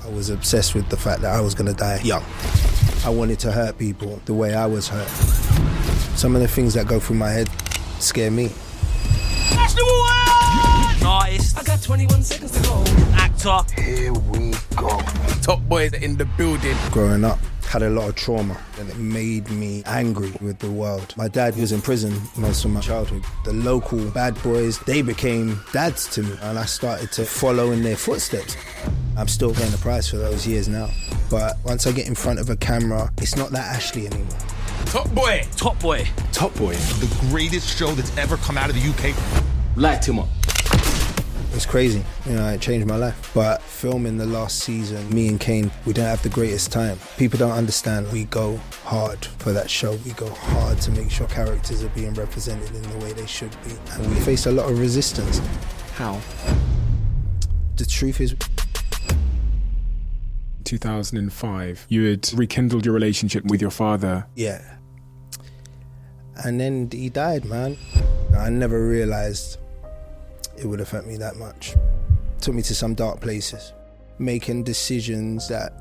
I was obsessed with the fact that I was going to die young. I wanted to hurt people the way I was hurt. Some of the things that go through my head scare me. An artist. I got 21 seconds to go. Actor. Here we go. Top boys in the building. Growing up, had a lot of trauma and it made me angry with the world. My dad was in prison most of my childhood. The local bad boys, they became dads to me and I started to follow in their footsteps. I'm still paying the price for those years now. But once I get in front of a camera, it's not that Ashley anymore. Top boy. Top boy. Top boy. The greatest show that's ever come out of the UK. Light him up. It's crazy, you know, it changed my life. But filming the last season, me and Kane, we didn't have the greatest time. People don't understand. We go hard for that show. We go hard to make sure characters are being represented in the way they should be. And we faced a lot of resistance. How? The truth is... 2005, you had rekindled your relationship with your father. Yeah. And then he died, man. I never realised it would affect me that much. It took me to some dark places, making decisions that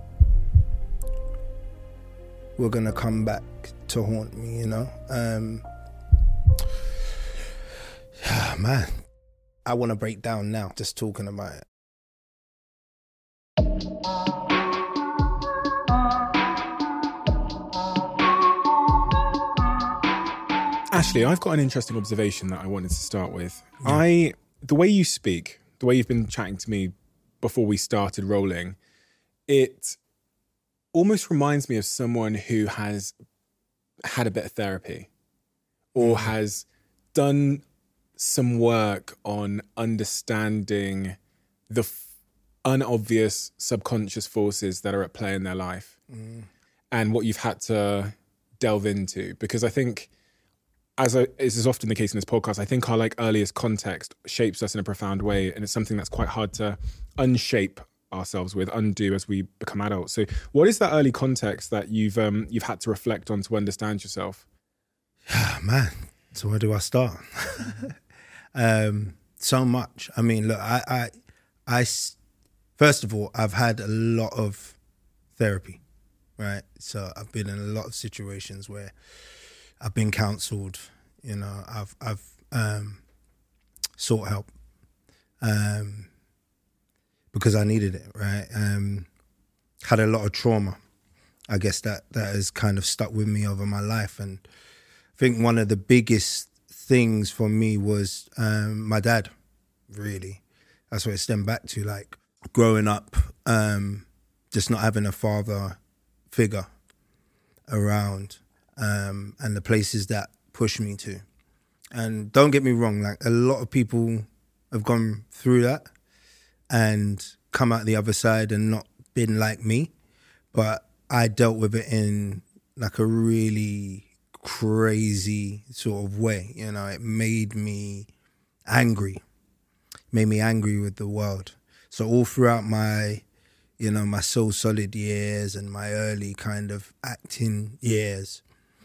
were gonna come back to haunt me, you know? Man, I wanna break down now, just talking about it. Ashley, I've got an interesting observation that I wanted to start with. Yeah. The way you speak, the way you've been chatting to me before we started rolling, it almost reminds me of someone who has had a bit of therapy or has done some work on understanding the unobvious subconscious forces that are at play in their life and what you've had to delve into. Because I think, as is often the case in this podcast, I think our earliest context shapes us in a profound way, and it's something that's quite hard to unshape ourselves with, undo as we become adults. So what is that early context that you've had to reflect on to understand yourself? Man, so where do I start? So much. I mean, look, I first of all, I've had a lot of therapy, right? So I've been in a lot of situations where I've been counselled, you know, I've sought help because I needed it, right? Had a lot of trauma. I guess that has kind of stuck with me over my life. And I think one of the biggest things for me was my dad, really. That's what it stemmed back to, growing up, just not having a father figure around. And the places that push me to. And don't get me wrong, a lot of people have gone through that and come out the other side and not been like me. But I dealt with it in a really crazy sort of way. You know, it made me angry. Made me angry with the world. So all throughout my Soul Solid years and my early kind of acting years,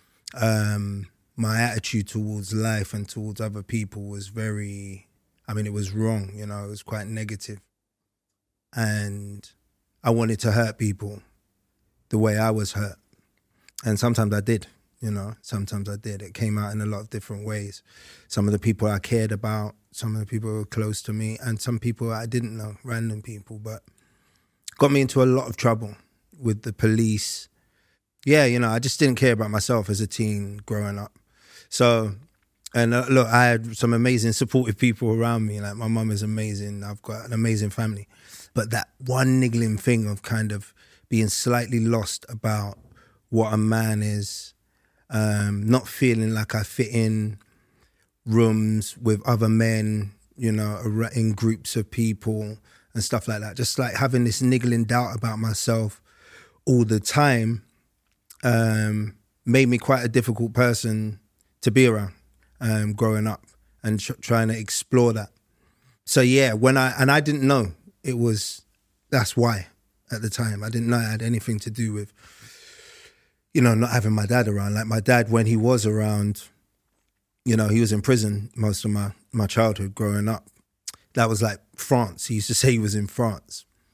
my attitude towards life and towards other people was it was wrong, you know, it was quite negative. And I wanted to hurt people the way I was hurt. And sometimes I did, you know, It came out in a lot of different ways. Some of the people I cared about, some of the people who were close to me, and some people I didn't know, random people, but got me into a lot of trouble with the police. Yeah, you know, I just didn't care about myself as a teen growing up. So, and look, I had some amazing supportive people around me. My mum is amazing. I've got an amazing family. But that one niggling thing of kind of being slightly lost about what a man is, not feeling like I fit in rooms with other men, you know, in groups of people and stuff like that. Just having this niggling doubt about myself all the time, made me quite a difficult person to be around growing up and trying to explore that. So yeah, I didn't know that's why at the time. I didn't know it had anything to do with, you know, not having my dad around. My dad, when he was around, you know, he was in prison most of my childhood growing up. That was France. He used to say he was in France.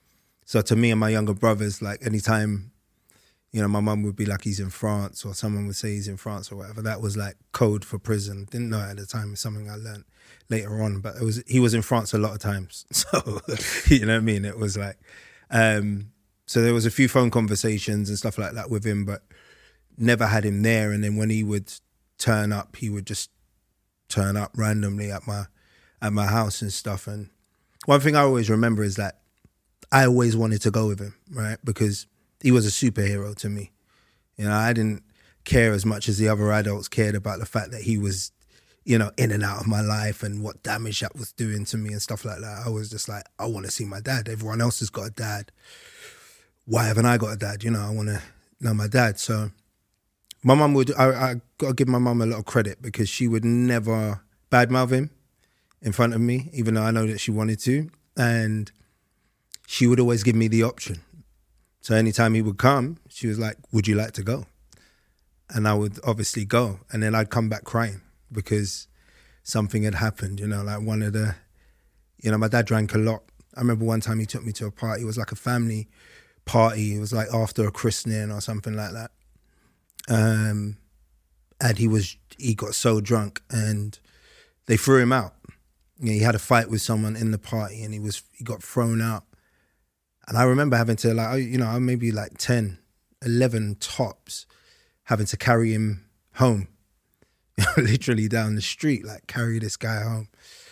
So to me and my younger brothers, like anytime, my mum would be like, he's in France, or someone would say he's in France or whatever, that was like code for prison. Didn't know it at the time. It's something I learned later on, but he was in France a lot of times. So, you know what I mean? It was like, so there was a few phone conversations and stuff like that with him, but never had him there. And then when he would turn up, he would just turn up randomly at my house and stuff. And one thing I always remember is that I always wanted to go with him, right? Because he was a superhero to me. I didn't care as much as the other adults cared about the fact that he was, in and out of my life and what damage that was doing to me and stuff like that. I was just like, I want to see my dad. Everyone else has got a dad. Why haven't I got a dad? I want to know my dad. So my mum I got to give my mum a lot of credit, because she would never badmouth him in front of me, even though I know that she wanted to. And she would always give me the option. So anytime he would come, she was like, would you like to go? And I would obviously go. And then I'd come back crying because something had happened, like one of the, my dad drank a lot. I remember one time he took me to a party. It was like a family party. It was like after a christening or something like that. And he got so drunk and they threw him out. He had a fight with someone in the party and he got thrown out. And I remember having to I'm maybe like 10, 11 tops, having to carry him home, literally down the street, like carry this guy home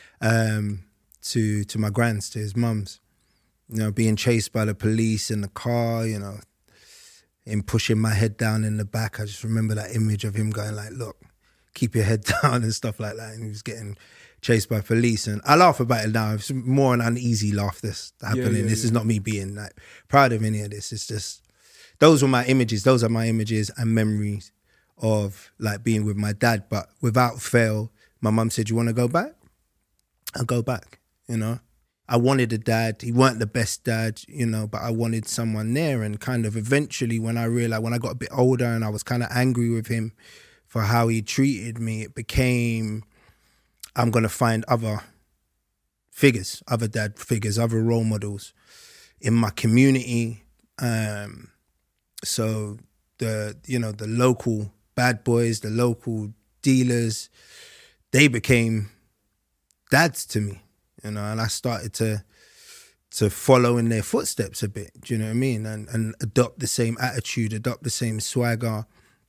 to my grand's, to his mum's, being chased by the police in the car, him pushing my head down in the back. I just remember that image of him going like, look, keep your head down and stuff like that. And he was getting chased by police. And I laugh about it now. It's more an uneasy laugh that's happening. This is not me being like proud of any of this. It's just, those were my images. Those are my images and memories of like being with my dad. But without fail, my mum said, you want to go back? I'll go back, I wanted a dad. He weren't the best dad, but I wanted someone there. And kind of eventually when I got a bit older and I was kind of angry with him for how he treated me, it became, I'm going to find other figures, other dad figures, other role models in my community. So the local bad boys, the local dealers, they became dads to me. And I started to follow in their footsteps a bit, do you know what I mean? And adopt the same attitude, adopt the same swagger.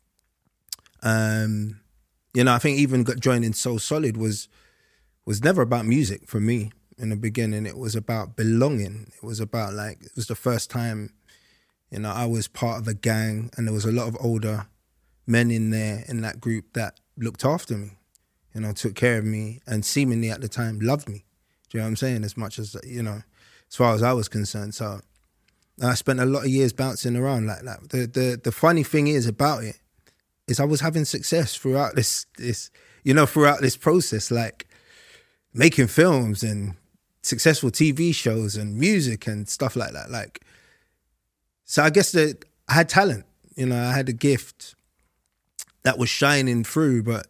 I think even joining Soul Solid was never about music for me in the beginning. It was about belonging. It was about it was the first time, I was part of a gang, and there was a lot of older men in there in that group that looked after me, took care of me, and seemingly at the time loved me. Do you know what I'm saying? As much as, as far as I was concerned. So I spent a lot of years bouncing around like that. The funny thing is about it is I was having success throughout this throughout this process, like making films and successful TV shows and music and stuff like that. So I guess that I had talent, I had a gift that was shining through, but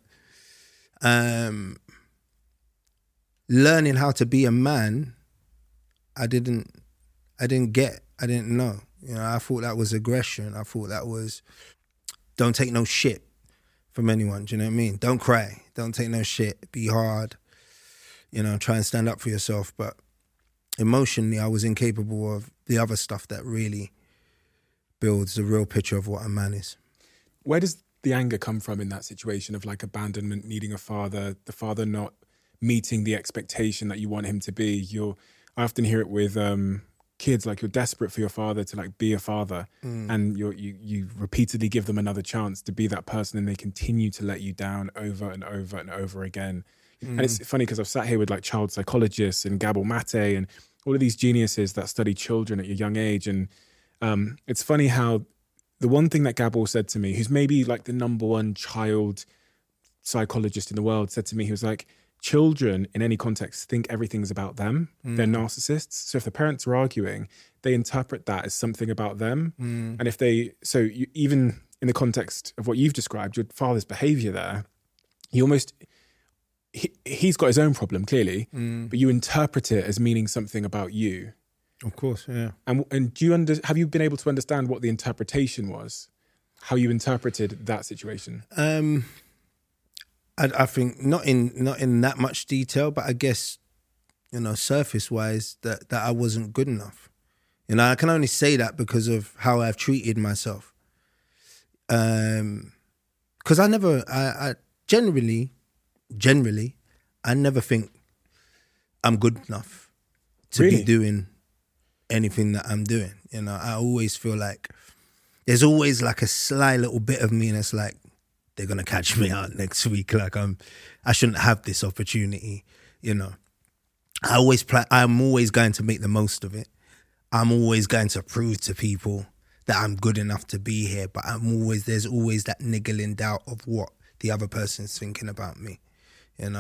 learning how to be a man, I didn't know. I thought that was aggression. I thought that was, don't take no shit from anyone. Do you know what I mean? Don't cry. Don't take no shit. Be hard. Try and stand up for yourself. But emotionally, I was incapable of the other stuff that really builds the real picture of what a man is. Where does the anger come from in that situation of like abandonment, needing a father, the father not meeting the expectation that you want him to be? I often hear it with kids, like you're desperate for your father to like be a father, and you repeatedly give them another chance to be that person, and they continue to let you down over and over and over again. And it's funny because I've sat here with like child psychologists and Gabor Mate and all of these geniuses that study children at a young age, and it's funny how the one thing that Gabor said to me, who's maybe like the number one child psychologist in the world, said to me, he was like, children in any context think everything's about them. They're narcissists. So if the parents are arguing, they interpret that as something about them. And if even in the context of what you've described, your father's behavior there, he's got his own problem clearly, but you interpret it as meaning something about you. Of course, yeah. And do you have you been able to understand what the interpretation was? How you interpreted that situation? I think not in that much detail, but I guess, surface wise that I wasn't good enough. I can only say that because of how I've treated myself. Because I generally, I never think I'm good enough to Really? be doing anything that I'm doing. I always feel like there's always like a sly little bit of me that's like, they're going to catch me out next week. Like I shouldn't have this opportunity. I'm always going to make the most of it. I'm always going to prove to people that I'm good enough to be here, but there's always that niggling doubt of what the other person's thinking about me, and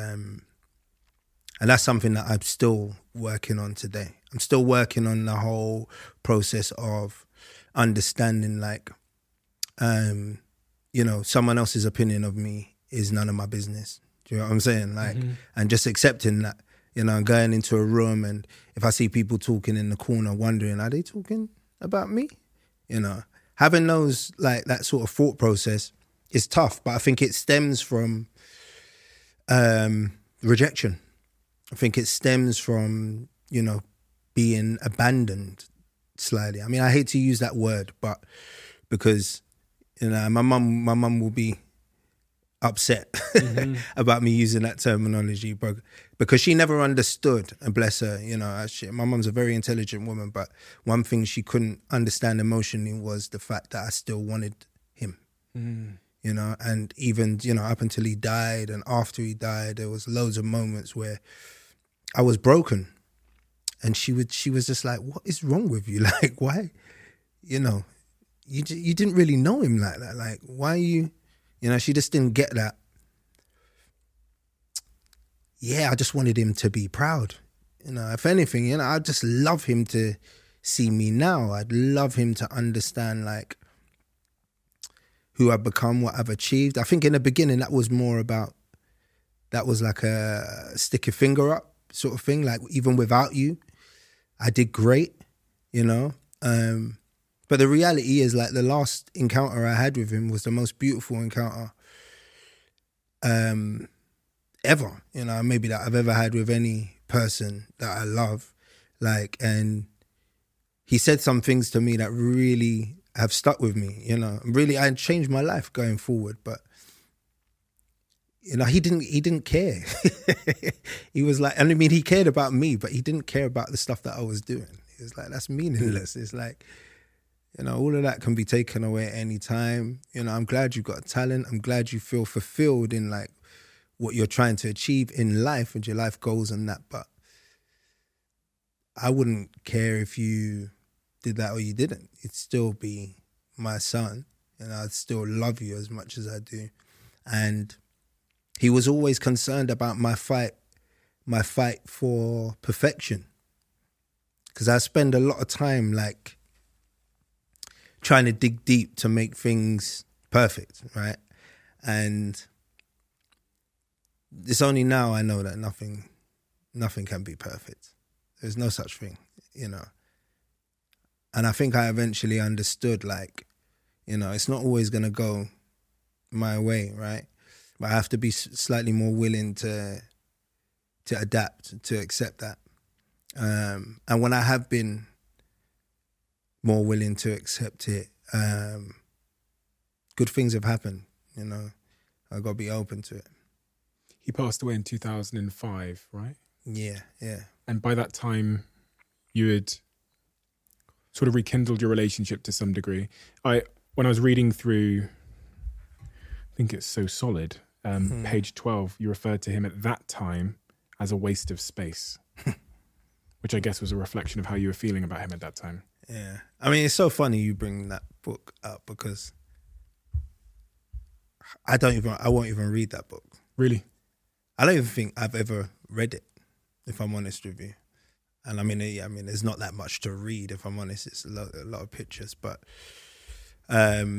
that's something that I'm still working on today. I'm still working on the whole process of understanding, like, someone else's opinion of me is none of my business. Do you know what I'm saying? Like, and just accepting that, going into a room and if I see people talking in the corner, wondering, are they talking about me? Having those, like, that sort of thought process is tough, but I think it stems from rejection. I think it stems from, being abandoned slightly. I mean, I hate to use that word, but because, my mum will be upset about me using that terminology, but because she never understood, and bless her, my mum's a very intelligent woman, but one thing she couldn't understand emotionally was the fact that I still wanted him. And even, up until he died and after he died, there was loads of moments where I was broken. And she was just like, what is wrong with you? Like, why, you didn't really know him like that. Like, why are you, she just didn't get that. Yeah, I just wanted him to be proud. If anything, I'd just love him to see me now. I'd love him to understand, like, who I've become, what I've achieved. I think in the beginning that was like a stick your finger up sort of thing. Like, even without you, I did great, But the reality is, like, the last encounter I had with him was the most beautiful encounter ever, maybe that I've ever had with any person that I love. Like, and he said some things to me that really have stuck with me, Really, I changed my life going forward, but he didn't care. He was like, and I mean, he cared about me, but he didn't care about the stuff that I was doing. He was like, that's meaningless. It's like, all of that can be taken away at any time. I'm glad you got talent. I'm glad you feel fulfilled in, like, what you're trying to achieve in life and your life goals and that. But I wouldn't care if you did that or you didn't. It'd still be my son, and I'd still love you as much as I do. And he was always concerned about my fight for perfection. Because I spend a lot of time, like, trying to dig deep to make things perfect, right? And it's only now I know that nothing can be perfect. There's no such thing, And I think I eventually understood, like, it's not always going to go my way, right? But I have to be slightly more willing to adapt, to accept that. And when I have been more willing to accept it, good things have happened, I've got to be open to it. He passed away in 2005, right? Yeah. And by that time, you had sort of rekindled your relationship to some degree. When I was reading through, I think it's So Solid, page 12, you referred to him at that time as a waste of space, which I guess was a reflection of how you were feeling about him at that time. Yeah. I mean, it's so funny you bring that book up because I won't even read that book. Really? I don't even think I've ever read it, if I'm honest with you. And I mean, there's not that much to read, if I'm honest. It's a lot of pictures, but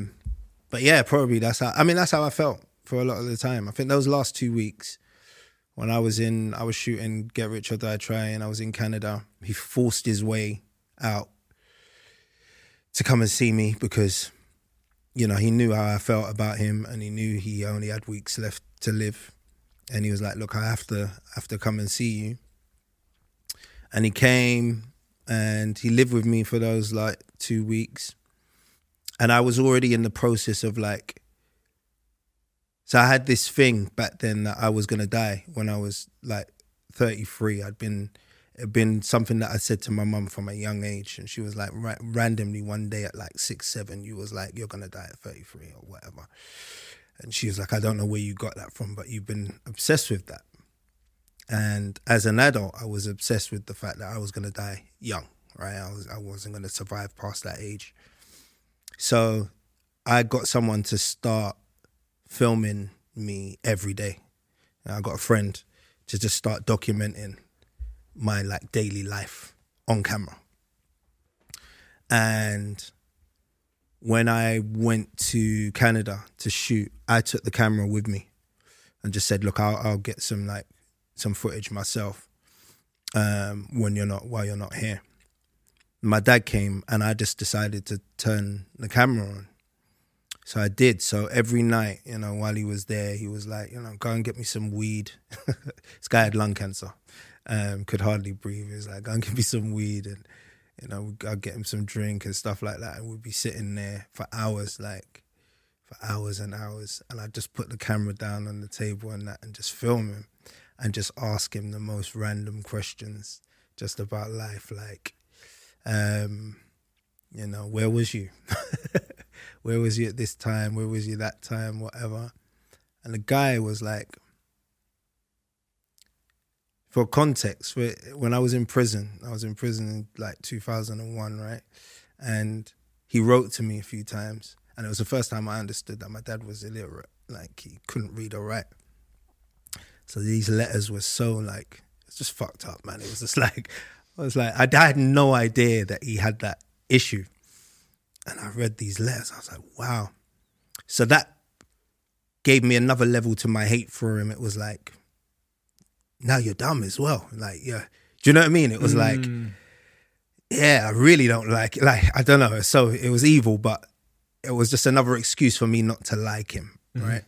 yeah, probably that's how I felt for a lot of the time. I think those last 2 weeks when I was shooting Get Rich or Die Trying. I was in Canada. He forced his way out to come and see me because, you know, he knew how I felt about him and he knew he only had weeks left to live. And he was like, look, I have to come and see you. And he came and he lived with me for those like 2 weeks. And I was already in the process of like, so I had this thing back then that I was going to die when I was like 33. It'd been something that I said to my mum from a young age. And she was like, randomly one day at like 6, 7, you was like, you're going to die at 33 or whatever. And she was like, I don't know where you got that from, but you've been obsessed with that. And as an adult, I was obsessed with the fact that I was going to die young, right? I wasn't going to survive past that age. So I got someone to start filming me every day. And I got a friend to just start documenting my like daily life on camera. And when I went to Canada to shoot, I took the camera with me and just said, look, I'll get some footage myself while you're not here. My dad came and I just decided to turn the camera on. So I did. So every night, you know, while he was there, he was like, you know, go and get me some weed. This guy had lung cancer, could hardly breathe. He was like, go and get me some weed. And, you know, I'd get him some drink and stuff like that. And we'd be sitting there for hours and hours. And I'd just put the camera down on the table and that and just film him and just ask him the most random questions just about life. Like, you know, where was you? Where was you at this time? Where was you that time? Whatever. And the guy was like, for context, when I was in prison in like 2001, right? And he wrote to me a few times. And it was the first time I understood that my dad was illiterate. Like, he couldn't read or write. So these letters were so like, it's just fucked up, man. It was just like, I had no idea that he had that issue. And I read these letters. I was like, wow. So that gave me another level to my hate for him. It was like, now you're dumb as well. Like, yeah. Do you know what I mean? It was like, yeah, I really don't like it. Like, I don't know. So it was evil, but it was just another excuse for me not to like him, right?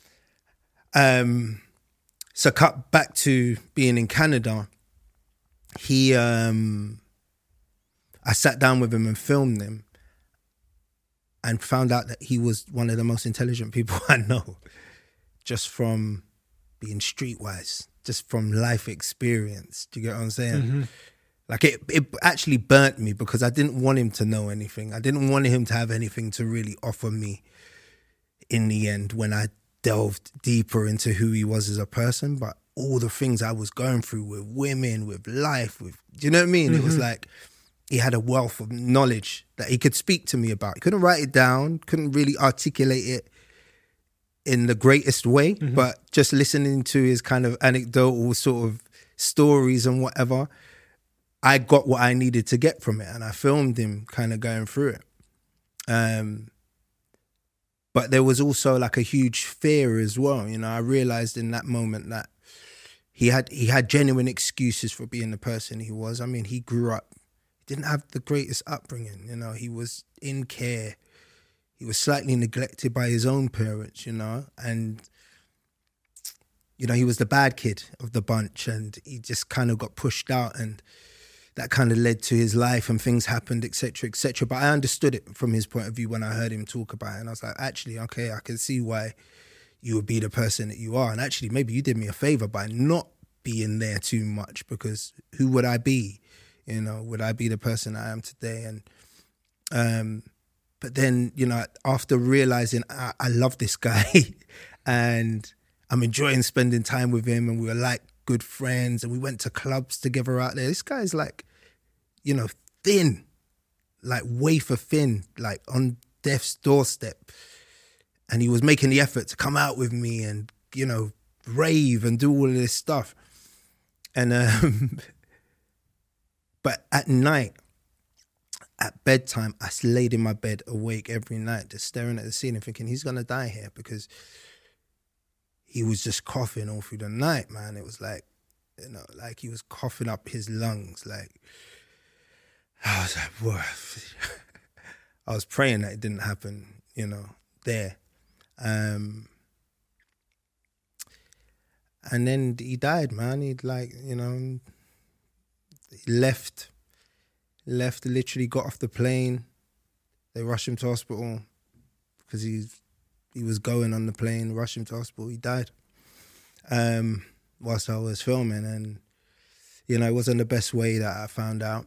So cut back to being in Canada. I sat down with him and filmed him and found out that he was one of the most intelligent people I know, just from being streetwise, just from life experience. Do you get what I'm saying? Mm-hmm. Like it actually burnt me because I didn't want him to know anything. I didn't want him to have anything to really offer me in the end when I delved deeper into who he was as a person. But all the things I was going through with women, with life, do you know what I mean? Mm-hmm. It was like he had a wealth of knowledge that he could speak to me about. He couldn't write it down, couldn't really articulate it in the greatest way, but just listening to his kind of anecdotal sort of stories and whatever, I got what I needed to get from it, and I filmed him kind of going through it. But there was also like a huge fear as well. You know, I realized in that moment that he had genuine excuses for being the person he was. I mean, he grew up, he didn't have the greatest upbringing. You know, he was in care. He was slightly neglected by his own parents, you know, and, you know, he was the bad kid of the bunch and he just kind of got pushed out and that kind of led to his life and things happened, et cetera, et cetera. But I understood it from his point of view when I heard him talk about it. And I was like, actually, okay, I can see why you would be the person that you are. And actually, maybe you did me a favor by not being there too much, because who would I be? You know, would I be the person I am today? And, but then, you know, after realizing I love this guy and I'm enjoying spending time with him and we were like good friends and we went to clubs together out there. This guy's like, you know, thin, like wafer thin, like on death's doorstep. And he was making the effort to come out with me and, you know, rave and do all of this stuff. And, but at night, at bedtime, I laid in my bed awake every night, just staring at the ceiling thinking he's going to die here because he was just coughing all through the night, man. It was like, you know, like he was coughing up his lungs. Like, I was like, whoa. I was praying that it didn't happen, you know, there. And then he died, man. He'd like, you know, he left, literally got off the plane. They rushed him to hospital because he was going on the plane, rushed him to hospital. He died whilst I was filming. And, you know, it wasn't the best way that I found out.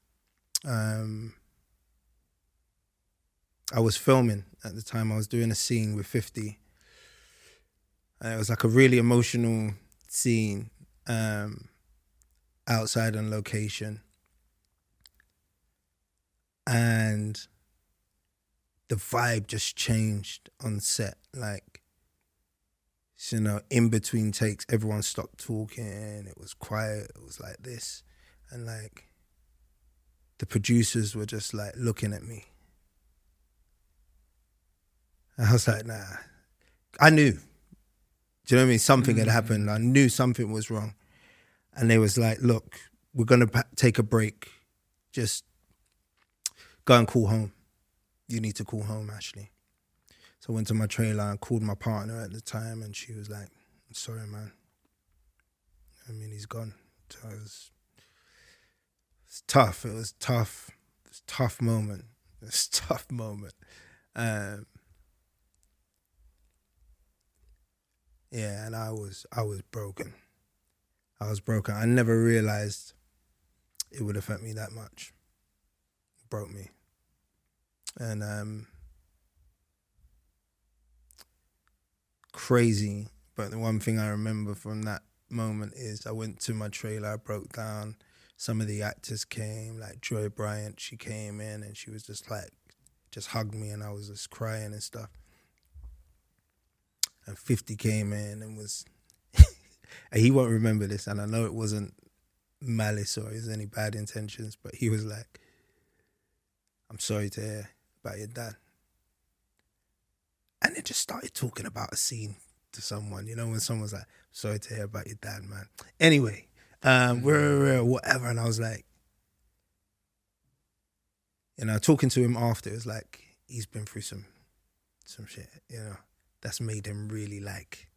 I was filming at the time. I was doing a scene with 50. And it was like a really emotional scene outside on location. And the vibe just changed on set. Like, you know, in between takes, everyone stopped talking. It was quiet. It was like this. And like, the producers were just like looking at me. And I was like, nah. I knew. Do you know what I mean? Something had happened. I knew something was wrong. And they was like, look, we're going to take a break. Just go and call home. You need to call home, Ashley. So I went to my trailer and called my partner at the time, and she was like, I'm sorry, man. I mean, he's gone. So it's tough. It was tough. It was a tough moment. It was a tough moment. Yeah, and I was broken. I was broken. I never realized it would affect me that much. It broke me. And crazy, but the one thing I remember from that moment is I went to my trailer, I broke down. Some of the actors came, like Joy Bryant, she came in and she was just like, just hugged me, and I was just crying and stuff. And 50 came in and was, and he won't remember this, and I know it wasn't malice or there's any bad intentions, but he was like, I'm sorry to hear about your dad. And it just started talking about a scene to someone, you know, when someone's like, sorry to hear about your dad, man. Anyway, whatever. And I was like, you know, talking to him after, it was like, he's been through some shit, you know, that's made him really like,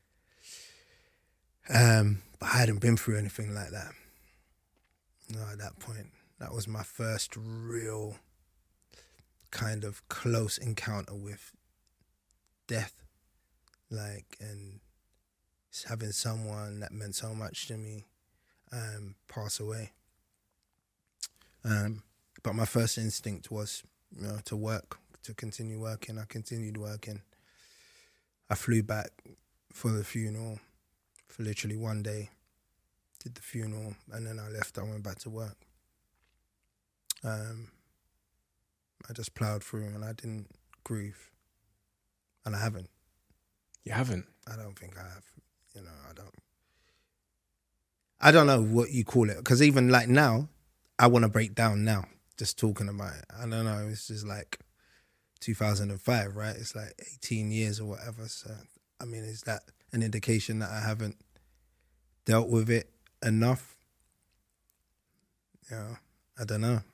but I hadn't been through anything like that. No, at that point, that was my first real kind of close encounter with death, like, and just having someone that meant so much to me pass away. But my first instinct was, you know, to work, to continue working. I continued working. I flew back for the funeral for literally one day, did the funeral, and then I left. I went back to work. I just plowed through and I didn't grieve. And I haven't. You haven't? I don't think I have. You know, I don't know what you call it. Because even like now, I want to break down now, just talking about it. I don't know, it's just like 2005, right? It's like 18 years or whatever. So, I mean, is that an indication that I haven't dealt with it enough? You know, I don't know.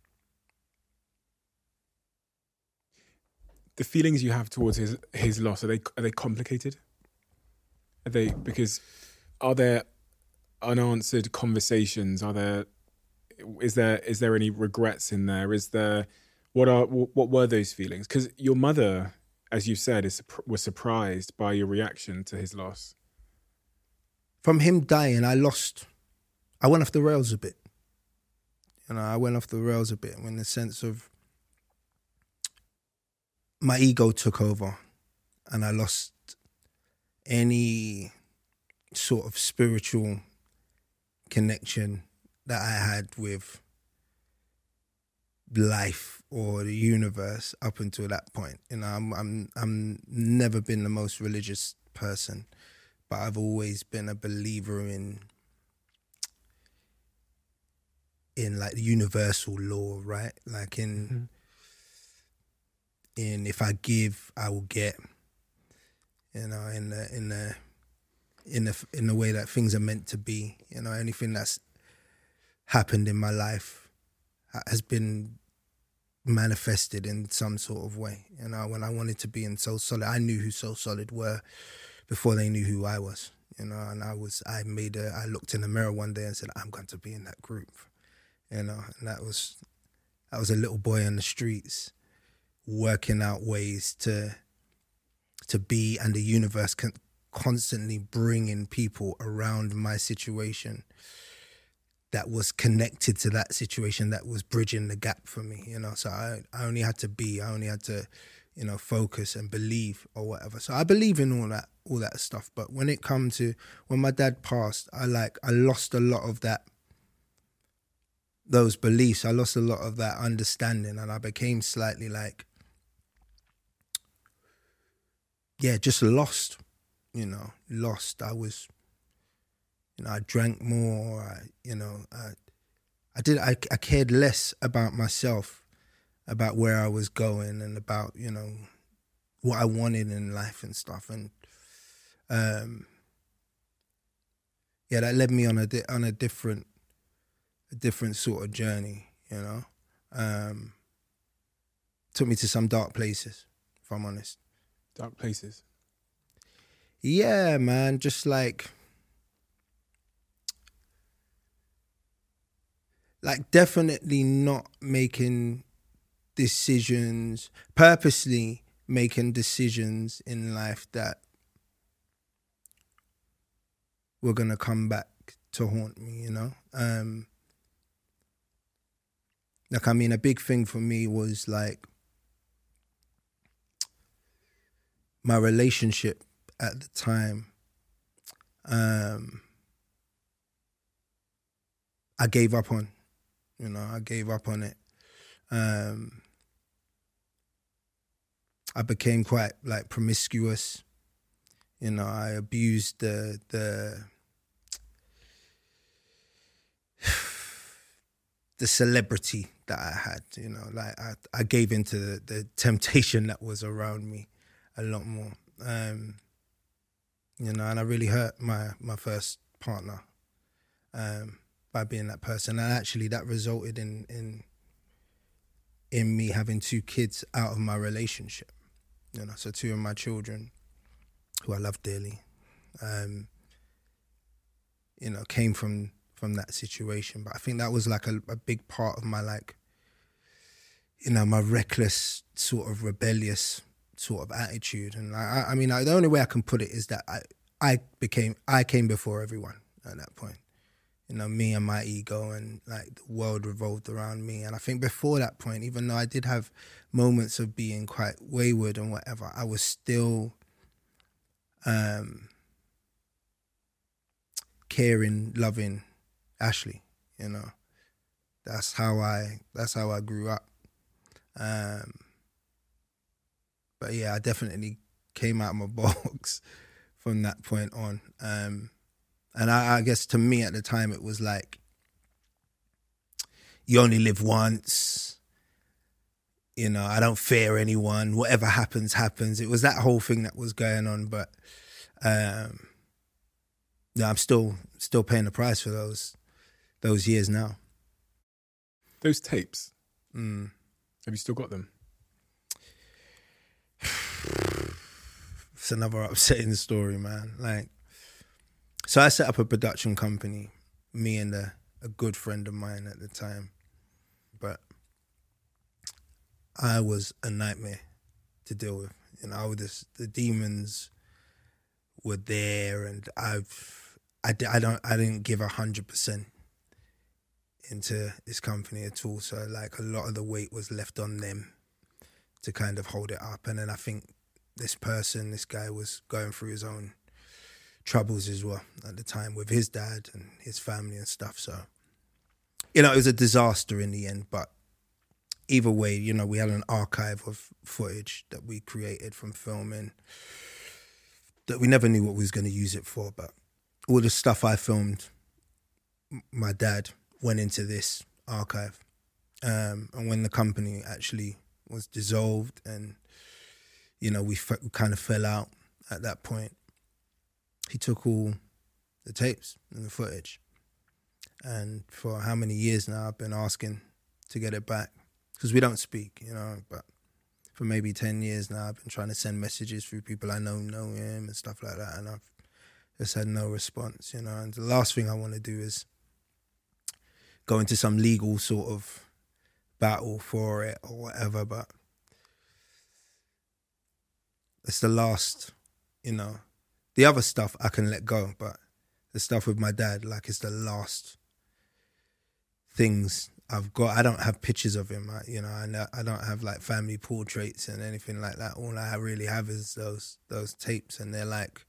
The feelings you have towards his loss, are they complicated? Because are there unanswered conversations? Is there any regrets in there? What were those feelings? Because your mother, as you said, was surprised by your reaction to his loss. From him dying, I went off the rails a bit. You know, I went off the rails a bit in the sense of my ego took over and I lost any sort of spiritual connection that I had with life or the universe up until that point. You know, I'm never been the most religious person, but I've always been a believer in like the universal law, right? Like in if I give, I will get. You know, in the in the way that things are meant to be. You know, anything that's happened in my life has been manifested in some sort of way. You know, when I wanted to be in Soul Solid, I knew who Soul Solid were before they knew who I was. You know, and I looked in the mirror one day and said, I'm going to be in that group. You know, and that was a little boy on the streets working out ways to be, and the universe constantly bringing people around my situation that was connected to that situation, that was bridging the gap for me, you know. So I only had to you know, focus and believe or whatever. So I believe in all that stuff. But when it come to when my dad passed, I lost a lot of those beliefs. I lost a lot of that understanding, and I became slightly just lost. You know, lost. I was, you know, I drank more. I cared less about myself, about where I was going, and about, you know, what I wanted in life and stuff. And that led me on a different sort of journey. You know, took me to some dark places, if I'm honest. Dark places. Yeah, man, just like definitely not making decisions, purposely making decisions in life that were gonna come back to haunt me, you know? Like, I mean, a big thing for me was like my relationship at the time. I gave up on, you know, I it. I became quite like promiscuous. You know, I abused the celebrity that I had, you know, like I gave into the temptation that was around me a lot more. You know, and I really hurt my first partner by being that person. And actually that resulted in me having 2 kids out of my relationship. You know, so 2 of my children, who I love dearly, you know, came from that situation. But I think that was like a big part of my, like, you know, my reckless sort of rebellious sort of attitude. And I mean, the only way I can put it is that I came before everyone at that point. You know, me and my ego, and like the world revolved around me. And I think before that point, even though I did have moments of being quite wayward and whatever, I was still caring, loving Ashley. You know, that's how I grew up. But yeah, I definitely came out of my box from that point on. And I guess to me at the time, it was like, you only live once. You know, I don't fear anyone. Whatever happens, happens. It was that whole thing that was going on. But yeah, I'm still paying the price for those years now. Those tapes, have you still got them? It's another upsetting story, man. Like, so I set up a production company, me and a good friend of mine at the time. But I was a nightmare to deal with. You know, the demons were there, and I didn't give 100% into this company at all. So like, a lot of the weight was left on them to kind of hold it up. And then I think this guy was going through his own troubles as well at the time with his dad and his family and stuff. So, you know, it was a disaster in the end. But either way, you know, we had an archive of footage that we created from filming that we never knew what we was going to use it for. But all the stuff I filmed, my dad went into this archive. And when the company actually was dissolved and, you know, we kind of fell out at that point, he took all the tapes and the footage. And for how many years now I've been asking to get it back, because we don't speak, you know, but for maybe 10 years now I've been trying to send messages through people I know him and stuff like that, and I've just had no response, you know. And the last thing I want to do is go into some legal sort of battle for it or whatever, but it's the last, you know. The other stuff I can let go, but the stuff with my dad, like, it's the last things I've got. I don't have pictures of him, you know. I don't have like family portraits and anything like that. All I really have is those tapes, and they're like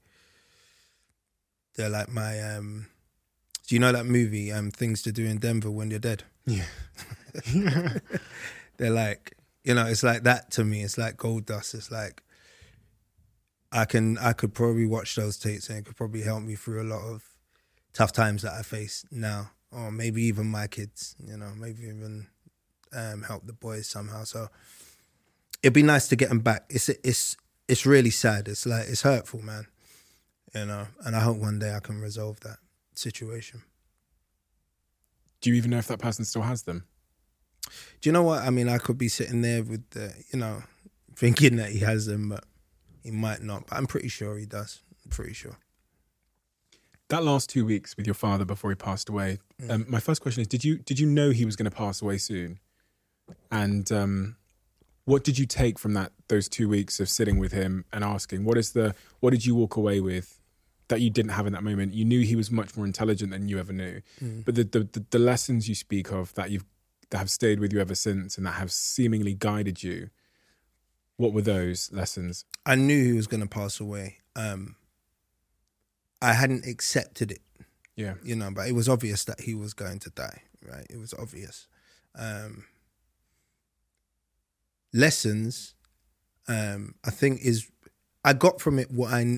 my do you know that movie Things to Do in Denver When You're Dead? Yeah. They're like, you know, it's like that to me. It's like gold dust. It's like I could probably watch those tapes and it could probably help me through a lot of tough times that I face now, or maybe even my kids, you know, maybe even help the boys somehow. So it'd be nice to get them back. It's really sad. It's like, it's hurtful, man, you know, and I hope one day I can resolve that situation. Do you even know if that person still has them? Do you know what? I mean, I could be sitting there with the, you know, thinking that he has them, but he might not. But I'm pretty sure he does. I'm pretty sure. That last 2 weeks with your father before he passed away, my first question is, did you know he was going to pass away soon? And what did you take from those 2 weeks of sitting with him and asking, what did you walk away with that you didn't have in that moment? You knew he was much more intelligent than you ever knew. But the lessons you speak of that have stayed with you ever since and that have seemingly guided you, what were those lessons? I knew he was going to pass away. I hadn't accepted it, yeah, you know, but it was obvious that he was going to die, right? It was obvious. Lessons, I think I got from it one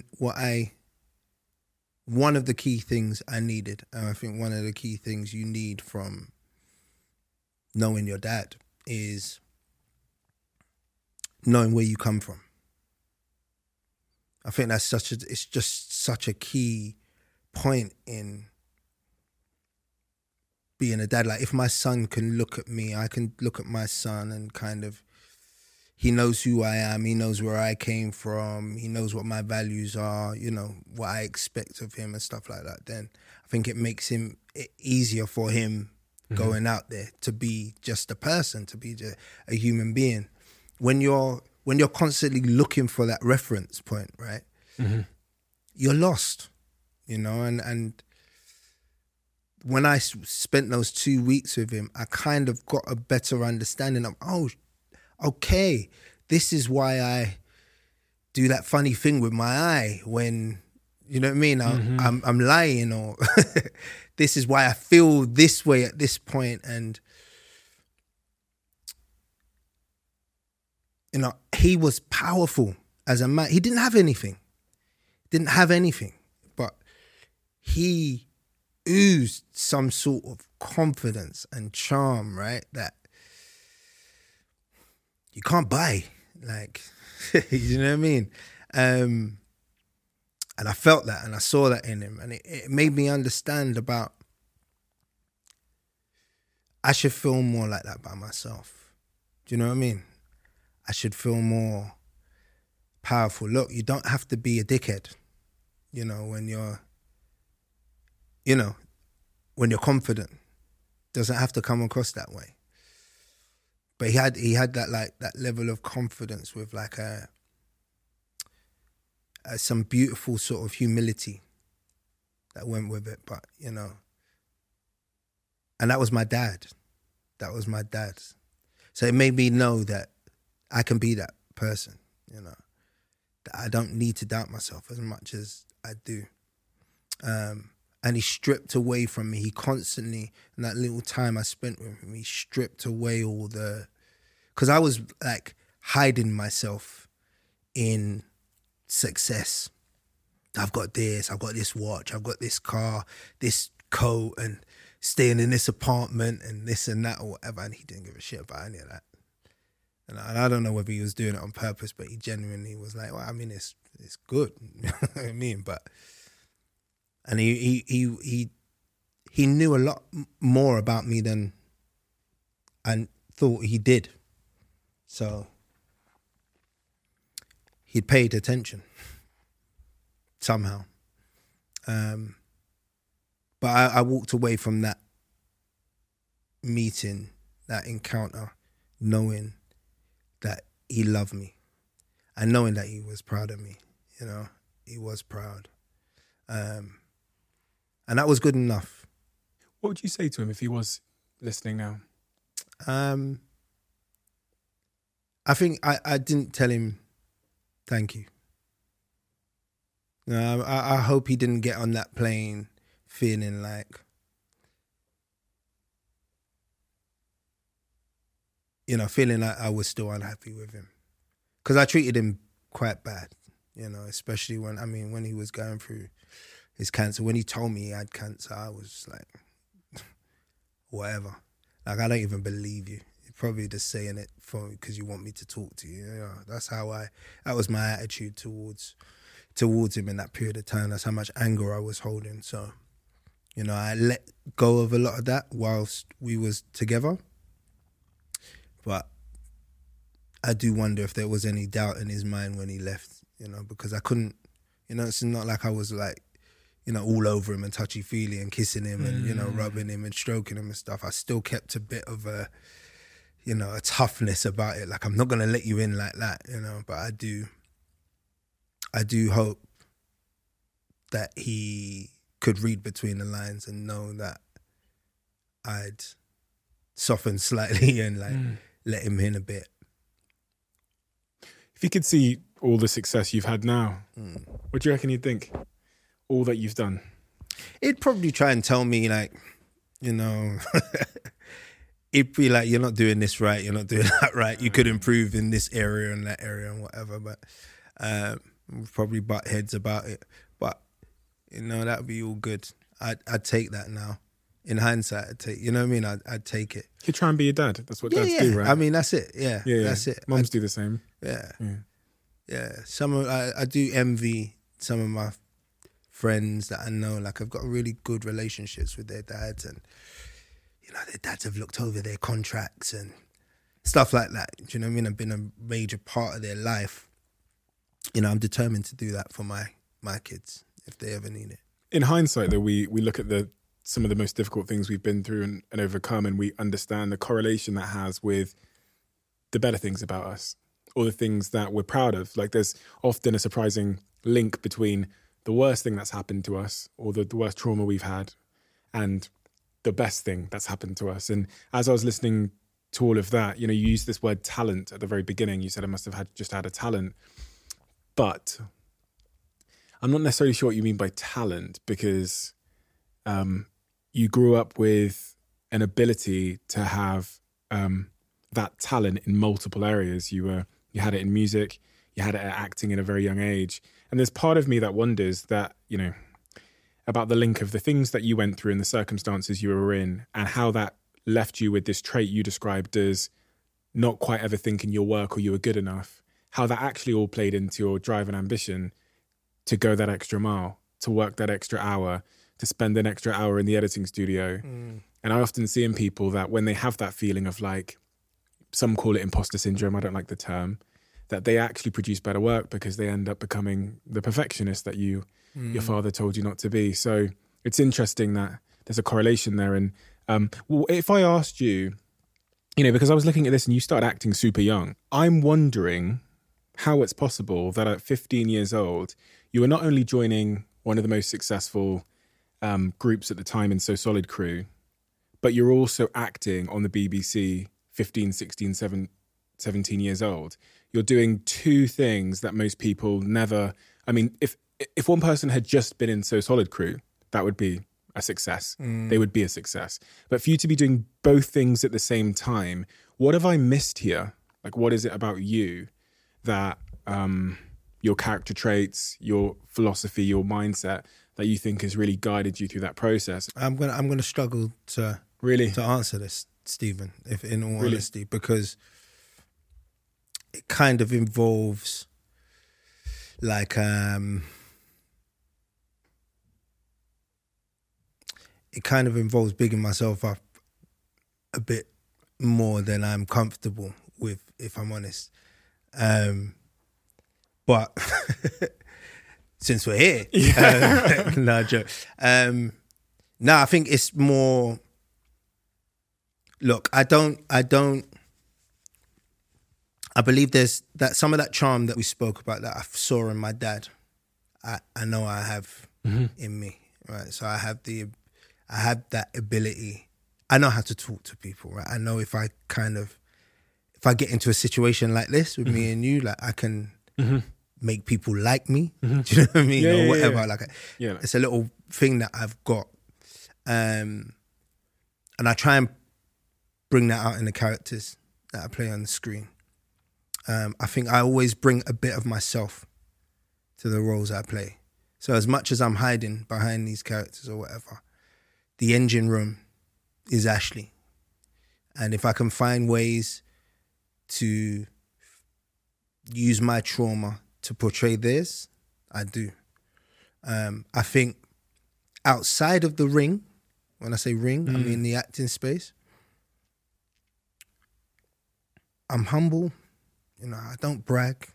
of the key things I needed. And I think one of the key things you need from knowing your dad is knowing where you come from. I think that's it's just such a key point in being a dad. Like, if my son can look at me, I can look at my son and kind of, he knows who I am, he knows where I came from, he knows what my values are, you know, what I expect of him and stuff like that, then I think it makes it easier for him going out there to be just a person, to be just a human being. When you're constantly looking for that reference point, right? You're lost, you know. And when I spent those 2 weeks with him, I kind of got a better understanding of, oh, okay, this is why I do that funny thing with my eye when, you know what I mean? I'm lying, or this is why I feel this way at this point. And you know, he was powerful as a man. He didn't have anything. But he oozed some sort of confidence and charm, right? That you can't buy. Like, you know what I mean? And I felt that and I saw that in him. And it made me understand about, I should feel more like that by myself. Do you know what I mean? I should feel more powerful. Look, you don't have to be a dickhead, you know, when you're confident. Doesn't have to come across that way. But he had that, like, that level of confidence with like some beautiful sort of humility that went with it. But, you know, and that was my dad. So it made me know that I can be that person, you know, that I don't need to doubt myself as much as I do. And he stripped away from me. He constantly, in that little time I spent with him, he stripped away all because I was like hiding myself in success. I've got this watch, I've got this car, this coat, and staying in this apartment and this and that or whatever. And he didn't give a shit about any of that. And I don't know whether he was doing it on purpose, but he genuinely was like, well, I mean, it's good. You know what I mean? But and he knew a lot more about me than I thought he did. So he paid attention somehow. But I walked away from that meeting, that encounter, knowing that he loved me and knowing that he was proud of me. You know, he was proud. And that was good enough. What would you say to him if he was listening now? I think I didn't tell him thank you. I hope he didn't get on that plane feeling like, feeling like I was still unhappy with him. Because I treated him quite bad, especially when he was going through his cancer. When he told me he had cancer, I was like, whatever. Like, I don't even believe you. You're probably just saying it because you want me to talk to you. That was my attitude towards him in that period of time. That's how much anger I was holding. So, I let go of a lot of that whilst we was together. But I do wonder if there was any doubt in his mind when he left, because I couldn't, it's not like I was like, all over him and touchy-feely and kissing him and, rubbing him and stroking him and stuff. I still kept a bit of a toughness about it. Like, I'm not going to let you in like that, but I do hope that he could read between the lines and know that I'd soften slightly and let him in a bit. If you could see all the success you've had now, what do you reckon he'd think? All that you've done? He'd probably try and tell me, like, he'd be like, you're not doing this right, you're not doing that right, you could improve in this area and that area and whatever, but we'd probably butt heads about it. But, that would be all good. I'd take that now. In hindsight, I'd take, I'd take it. You try and be your dad. That's what dads do, right? I mean, that's it. Yeah. That's it. Mums do the same. Yeah. I do envy some of my friends that I know. Like, I've got really good relationships with their dads, and their dads have looked over their contracts and stuff like that. Do you know what I mean? I've been a major part of their life. I'm determined to do that for my kids if they ever need it. In hindsight, though, we look at some of the most difficult things we've been through and overcome, and we understand the correlation that has with the better things about us or the things that we're proud of. Like, there's often a surprising link between the worst thing that's happened to us or the worst trauma we've had and the best thing that's happened to us. And as I was listening to all of that, you used this word talent at the very beginning. You said I must have just had a talent. But I'm not necessarily sure what you mean by talent, because you grew up with an ability to have that talent in multiple areas. You had it in music, you had it at acting at a very young age. And there's part of me that wonders that, about the link of the things that you went through and the circumstances you were in and how that left you with this trait you described as not quite ever thinking your work or you were good enough, how that actually all played into your drive and ambition to go that extra mile, to work that extra hour, to spend an extra hour in the editing studio. And I often see in people that when they have that feeling of, like, some call it imposter syndrome, I don't like the term, that they actually produce better work because they end up becoming the perfectionist that your father told you not to be. So it's interesting that there's a correlation there. And if I asked you, because I was looking at this and you started acting super young, I'm wondering how it's possible that at 15 years old, you were not only joining one of the most successful groups at the time in So Solid Crew, but you're also acting on the BBC 15, 16, 17 years old. You're doing two things that most people never... I mean, if one person had just been in So Solid Crew, that would be a success. They would be a success. But for you to be doing both things at the same time, what have I missed here? Like, what is it about you that your character traits, your philosophy, your mindset that you think has really guided you through that process? I'm gonna struggle to answer this, Stephen, if in all honesty, because it kind of involves like it kind of involves bigging myself up a bit more than I'm comfortable with, if I'm honest. But since we're here, no joke. No, I think it's more. Look, I believe there's that some of that charm that we spoke about that I saw in my dad. I know I have in me, right? So I have that ability. I know how to talk to people, right? I know if I get into a situation like this with me and you, like I can make people like me. Do you know what I mean? Yeah, or whatever. yeah. Like Yeah. it's a little thing that I've got. And I try and bring that out in the characters that I play on the screen. I think I always bring a bit of myself to the roles I play. So as much as I'm hiding behind these characters or whatever, the engine room is Ashley. And if I can find ways to use my trauma to portray theirs, I do. I think outside of the ring, when I say ring, I mean the acting space, I'm humble. You know, I don't brag.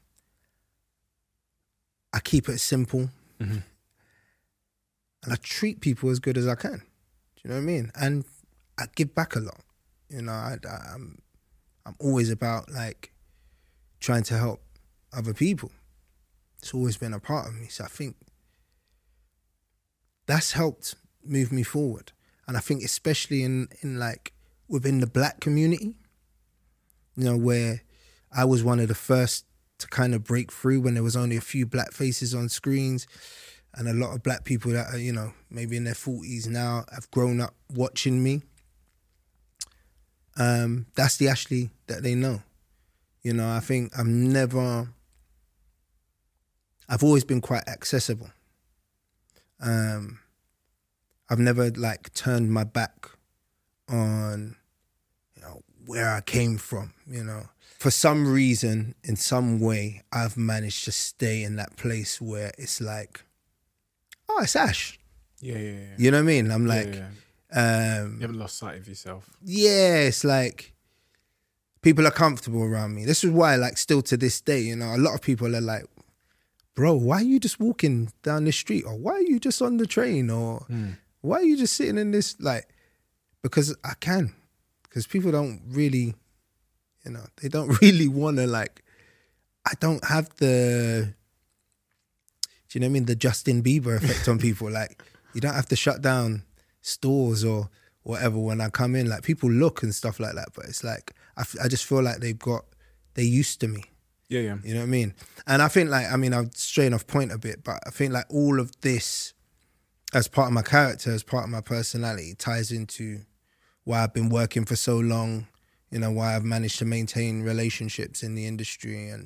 I keep it simple. And I treat people as good as I can. Do you know what I mean? And I give back a lot. You know, I'm always about like trying to help other people. It's always been a part of me. So I think that's helped move me forward. And I think especially in like within the Black community, you know, where I was one of the first to kind of break through when there was only a few Black faces on screens, and a lot of Black people that are, you know, maybe in their 40s now have grown up watching me. That's the Ashley that they know. You know, I think I've always been quite accessible. I've never like turned my back on, you know, where I came from, you know. For some reason, in some way, I've managed to stay in that place where it's like, oh, it's Ash. Yeah. You know what I mean? I'm like, You haven't lost sight of yourself. yeah, it's like people are comfortable around me. This is why, like, still to this day, you know, a lot of people are like, bro, why are you just walking down the street? Or why are you just on the train? Or why are you just sitting in this? Like, because I can. Because people don't really, you know, they don't really want to, like, I don't have the, do you know what I mean? The Justin Bieber effect on people. Like, you don't have to shut down stores or whatever when I come in. Like, people look and stuff like that. But it's like, I just feel like they're used to me. Yeah. You know what I mean? And I think like, I mean, I'm straying off point a bit, but I think like all of this as part of my character, as part of my personality, ties into why I've been working for so long, you know, why I've managed to maintain relationships in the industry, and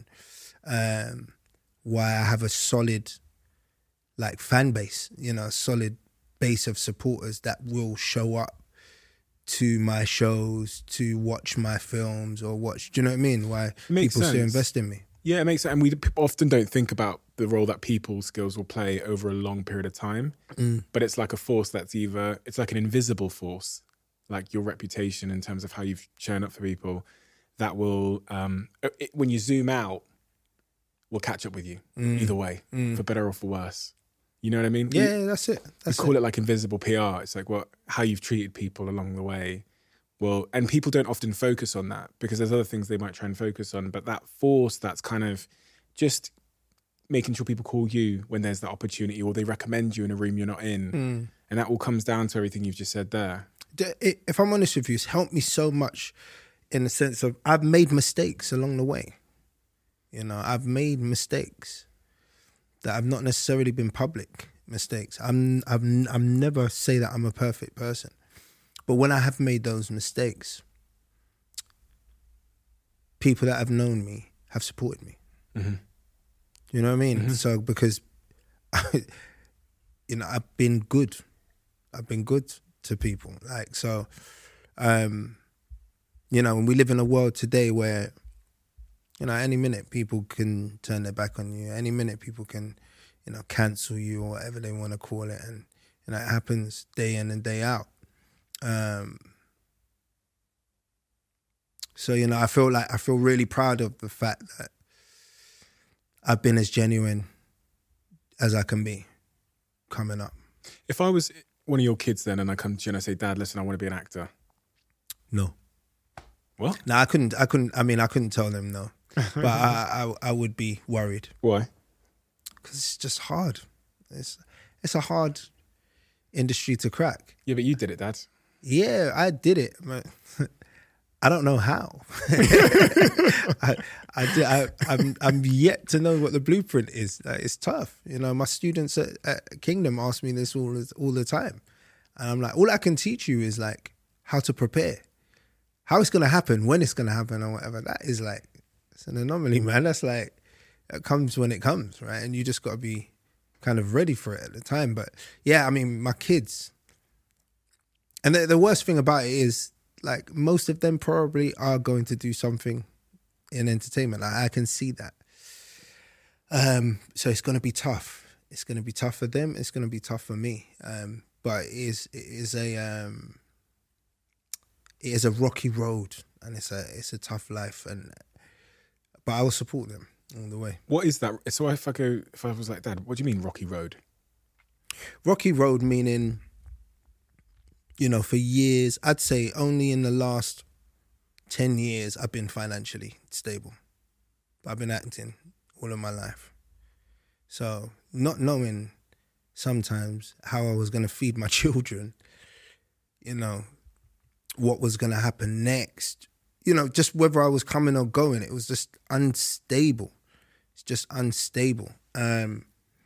why I have a solid like fan base, you know, a solid base of supporters that will show up to my shows, to watch my films or watch, do you know what I mean? Why people still invest in me. Yeah, it makes sense. And we often don't think about the role that people skills will play over a long period of time. But it's like a force that's it's like an invisible force, like your reputation in terms of how you've shown up for people, that will, when you zoom out, will catch up with you either way, for better or for worse. You know what I mean? Yeah, that's it. We call it like invisible PR. It's like how you've treated people along the way. Well, and people don't often focus on that because there's other things they might try and focus on. But that force, that's kind of just making sure people call you when there's the opportunity, or they recommend you in a room you're not in. And that all comes down to everything you've just said there. If I'm honest with you, it's helped me so much in the sense of I've made mistakes along the way. You know, I've made mistakes that have not necessarily been public mistakes. I'm never say that I'm a perfect person. But when I have made those mistakes, people that have known me have supported me. You know what I mean? So because, you know, I've been good. I've been good to people. Like, so, you know, and we live in a world today where, you know, any minute people can turn their back on you. Any minute people can, you know, cancel you or whatever they want to call it. And, You know, it happens day in and day out. So, you know, I feel really proud of the fact that I've been as genuine as I can be coming up. If I was one of your kids then and I come to you and I say, Dad, listen, I want to be an actor. No. What? No, I couldn't tell them no. But I would be worried. Why? Because it's just hard. It's a hard industry to crack. Yeah, but you did it, Dad. Yeah, I did it, but I don't know how. I'm yet to know what the blueprint is. It's tough. You know, my students at Kingdom ask me this all the time. And I'm like, all I can teach you is like how to prepare. How it's going to happen, when it's going to happen or whatever. That is like, it's an anomaly, man. That's like, it comes when it comes, right? And you just got to be kind of ready for it at the time. But yeah, I mean, my kids. And the worst thing about it is, like, most of them probably are going to do something in entertainment. I can see that. So it's going to be tough. It's going to be tough for them. It's going to be tough for me. But it is a rocky road, and it's a tough life. But I will support them all the way. What is that? So if I was like, Dad, what do you mean rocky road? Rocky road meaning, you know, for years, I'd say only in the last 10 years, I've been financially stable. I've been acting all of my life. So not knowing sometimes how I was going to feed my children, you know, what was going to happen next, you know, just whether I was coming or going, it was just unstable. It's just unstable. And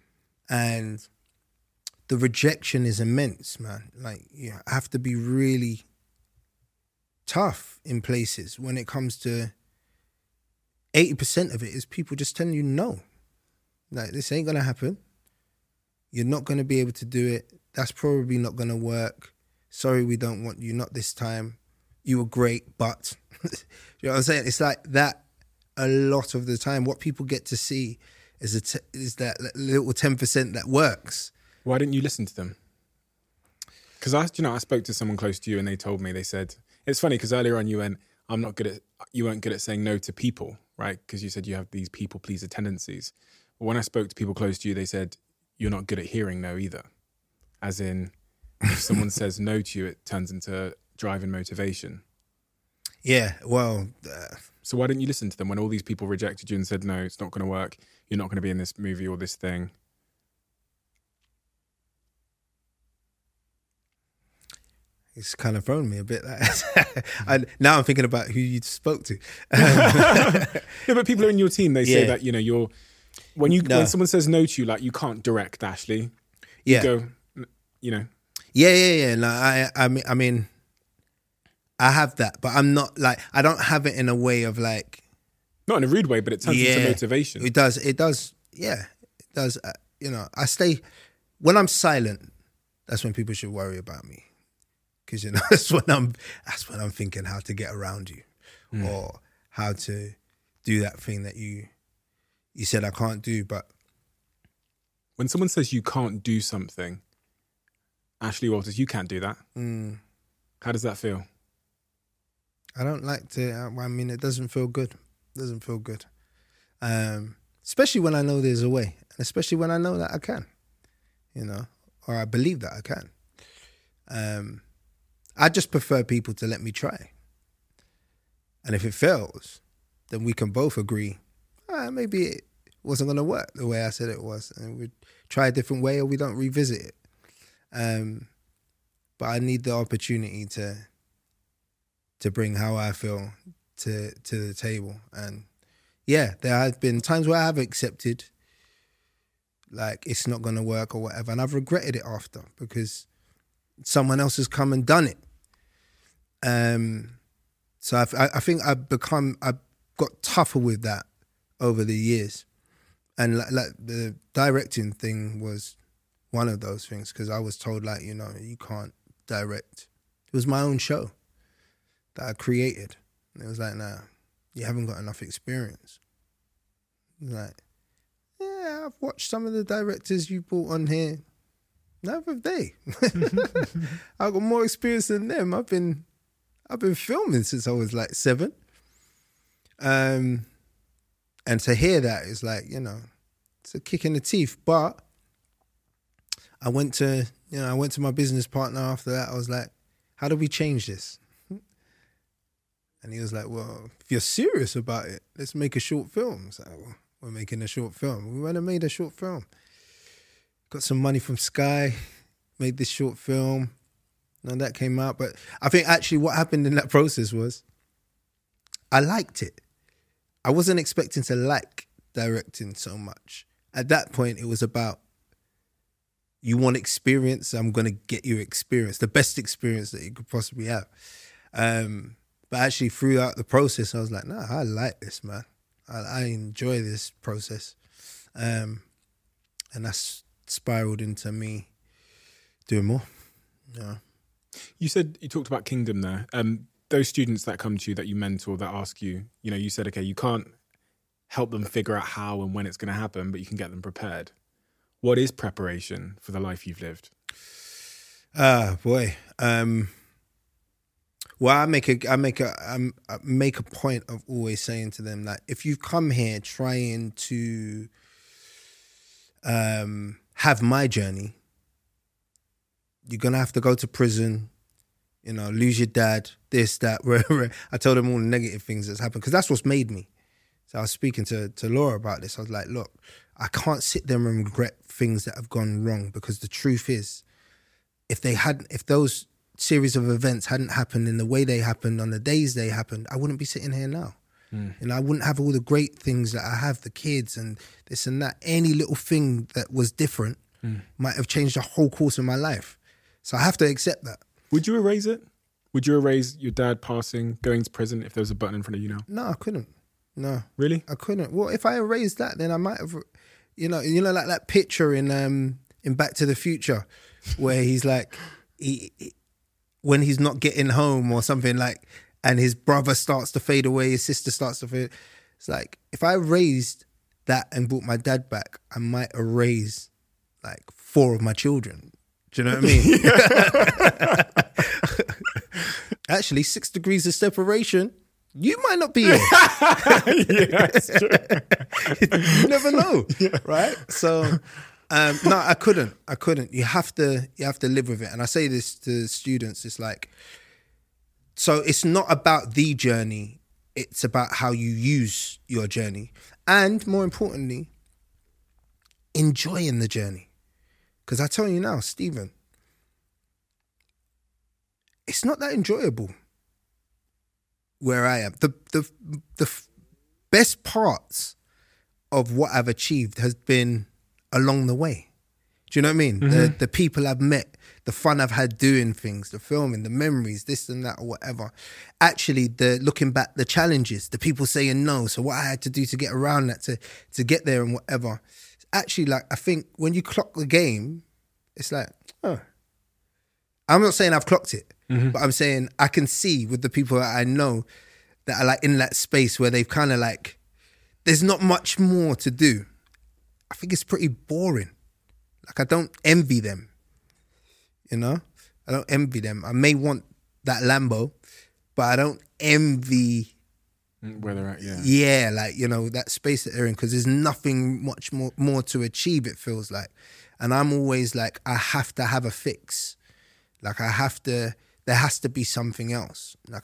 the rejection is immense, man. Like, you have to be really tough in places when it comes to 80% of it is people just telling you no. Like, this ain't going to happen. You're not going to be able to do it. That's probably not going to work. Sorry, we don't want you, not this time. You were great, but... you know what I'm saying? It's like that a lot of the time. What people get to see is that little 10% that works. Why didn't you listen to them? Because I spoke to someone close to you and they told me, they said, it's funny because earlier on you went, you weren't good at saying no to people, right? Because you said you have these people pleaser tendencies. But when I spoke to people close to you, they said, you're not good at hearing no either. As in, if someone says no to you, it turns into drive and motivation. Yeah, well... So why didn't you listen to them when all these people rejected you and said, no, it's not going to work. You're not going to be in this movie or this thing. It's kind of thrown me a bit. Now I'm thinking about who you spoke to. No, but people are in your team. They say that, you know, when someone says no to you, like, you can't direct Ashley. Yeah. You go, you know. Yeah. No, I mean, I have that, but I'm not like, I don't have it in a way of like. Not in a rude way, but it turns into motivation. It does. Yeah, it does. You know, when I'm silent, that's when people should worry about me. Because, you know, that's when I'm thinking how to get around you or how to do that thing that you said I can't do. But when someone says you can't do something, Ashley Walters, you can't do that. How does that feel? I don't like to. I mean, it doesn't feel good. It doesn't feel good. Especially when I know there's a way, and especially when I know that I can, you know, or I believe that I can. I just prefer people to let me try. And if it fails, then we can both agree, maybe it wasn't going to work the way I said it was. And we try a different way or we don't revisit it. But I need the opportunity to bring how I feel to the table. And yeah, there have been times where I have accepted like it's not going to work or whatever. And I've regretted it after because someone else has come and done it. So I think I've got tougher with that over the years. And like the directing thing was one of those things because I was told like, you know, you can't direct. It was my own show that I created. And it was like, nah, you haven't got enough experience. Like, yeah, I've watched some of the directors you brought on here. Neither have they. I've got more experience than them. I've been filming since I was like 7. And to hear that is like, you know, it's a kick in the teeth. But I went to my business partner after that. I was like, how do we change this? And he was like, well, if you're serious about it, let's make a short film. I was like, well, we're making a short film. We went and made a short film. Got some money from Sky, made this short film. And that came out. But I think actually what happened in that process was I liked it. I wasn't expecting to like directing so much. At that point, it was about, you want experience, I'm going to get you experience, the best experience that you could possibly have. But actually throughout the process, I was like, nah, I like this, man. I enjoy this process. And that's spiraled into me doing more. Yeah. You said, you talked about Kingdom there. Those students that come to you, that you mentor, that ask you, you know, you said, okay, you can't help them figure out how and when it's going to happen, but you can get them prepared. What is preparation for the life you've lived? Boy. Well, I make a point of always saying to them, like, if you've come here trying to have my journey, you're gonna have to go to prison, you know, lose your dad, this, that, wherever. I told them all the negative things that's happened because that's what's made me. So I was speaking to Laura about this. I was like, look, I can't sit there and regret things that have gone wrong, because the truth is, if those series of events hadn't happened in the way they happened on the days they happened, I wouldn't be sitting here now. And I wouldn't have all the great things that I have, the kids and this and that. Any little thing that was different might have changed the whole course of my life. So I have to accept that. Would you erase it? Would you erase your dad passing, going to prison, if there was a button in front of you now? No, I couldn't. No. Really? I couldn't. Well, if I erased that, then I might have, you know, like that picture in Back to the Future where he's like, when he's not getting home or something, like, and his brother starts to fade away, his sister starts to fade. It's like, if I erased that and brought my dad back, I might erase like 4 of my children. Do you know what I mean? Actually, 6 degrees of separation, you might not be here. Yeah, that's true. You never know, right? So, no, I couldn't. You have to live with it. And I say this to students, it's like, so it's not about the journey, it's about how you use your journey. And more importantly, enjoying the journey. Because I tell you now, Stephen, it's not that enjoyable where I am. The best parts of what I've achieved has been along the way. Do you know what I mean? Mm-hmm. The people I've met, the fun I've had doing things, the filming, the memories, this and that or whatever. Actually, looking back, the challenges, the people saying no, so what I had to do to get around that, to get there and whatever. Actually, like, I think when you clock the game, it's like, oh. I'm not saying I've clocked it, but I'm saying I can see with the people that I know that are like in that space where they've kind of like, there's not much more to do. I think it's pretty boring. Like, I don't envy them, you know? I don't envy them. I may want that Lambo, but I don't envy where they're at, yeah. Yeah, like, you know, that space that they're in, because there's nothing much more to achieve, it feels like. And I'm always like, I have to have a fix. Like, there has to be something else. Like,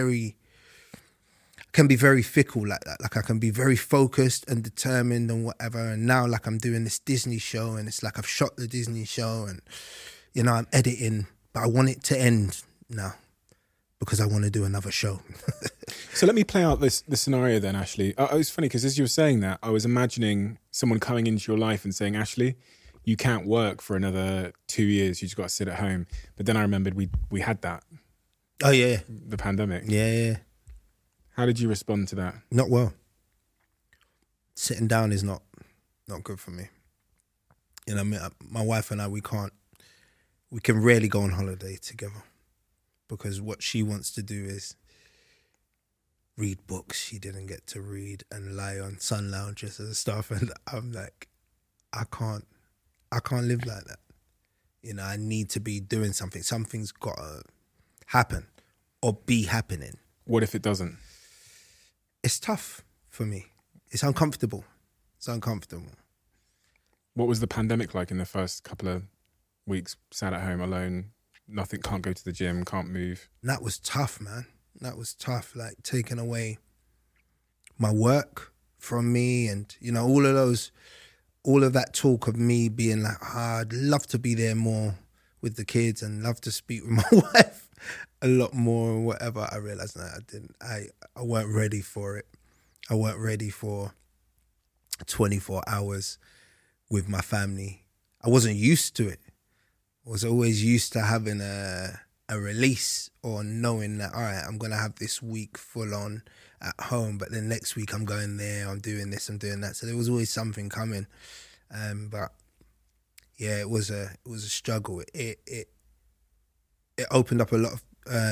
can be very fickle like that. Like, I can be very focused and determined and whatever. And now, like, I'm doing this Disney show, and it's like I've shot the Disney show, and, you know, I'm editing, but I want it to end now because I want to do another show. So let me play out the scenario then, Ashley. It was funny because as you were saying that, I was imagining someone coming into your life and saying, Ashley, you can't work for another 2 years. You just got to sit at home. But then I remembered we had that. Oh, yeah. The pandemic. Yeah. How did you respond to that? Not well. Sitting down is not good for me. You know, my wife and I, we can rarely go on holiday together because what she wants to do is read books she didn't get to read and lie on sun lounges and stuff. And I'm like, I can't live like that. You know, I need to be doing something. Something's got to happen or be happening. What if it doesn't? It's tough for me. It's uncomfortable. It's uncomfortable. What was the pandemic like in the first couple of weeks? Sat at home alone, nothing, can't go to the gym, can't move. That was tough, man. That was tough. Like taking away my work from me, and you know, all of that talk of me being like, I'd love to be there more with the kids and love to speak with my wife a lot more or whatever. I realized that I didn't. I weren't ready for it. I weren't ready for 24 hours with my family. I wasn't used to it. I was always used to having a release or knowing that, all right, I'm going to have this week full on at home, but then next week I'm going there, I'm doing this, I'm doing that. So there was always something coming. But yeah, it was a struggle. It opened up a lot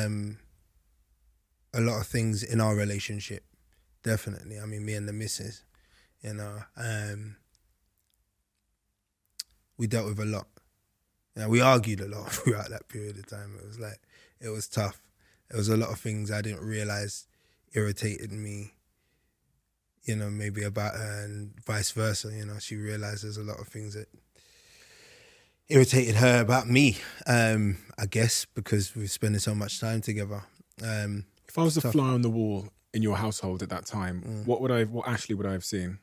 of things in our relationship. Definitely. I mean, me and the missus, you know, we dealt with a lot. You know, we argued a lot throughout that period of time. It was tough. There was a lot of things I didn't realize irritated me, you know, maybe about her, and vice versa. You know, she realized there's a lot of things that irritated her about me, I guess, because we were spending so much time together. If I was a fly on the wall in your household at that time, what Ashley would I have seen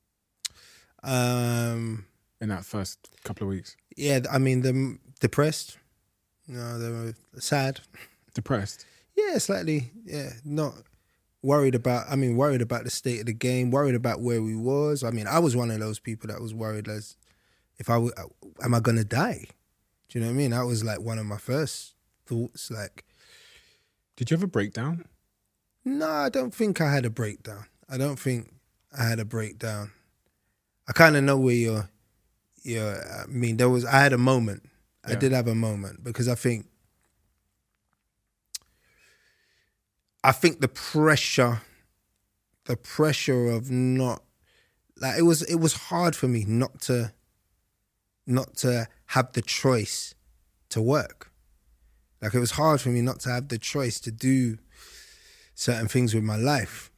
in that first couple of weeks? Yeah, I mean, them depressed. You know, they were sad. Depressed? Yeah, slightly. Yeah, not worried about the state of the game, worried about where we was. I mean, I was one of those people that was worried as if am I going to die? Do you know what I mean? That was like one of my first thoughts. Like, did you have a breakdown? No, I don't think I had a breakdown. I kind of know where I mean, I had a moment. Yeah. I did have a moment because I think the pressure of not, like, it was hard for me not to have the choice to work. Like, it was hard for me not to have the choice to do certain things with my life.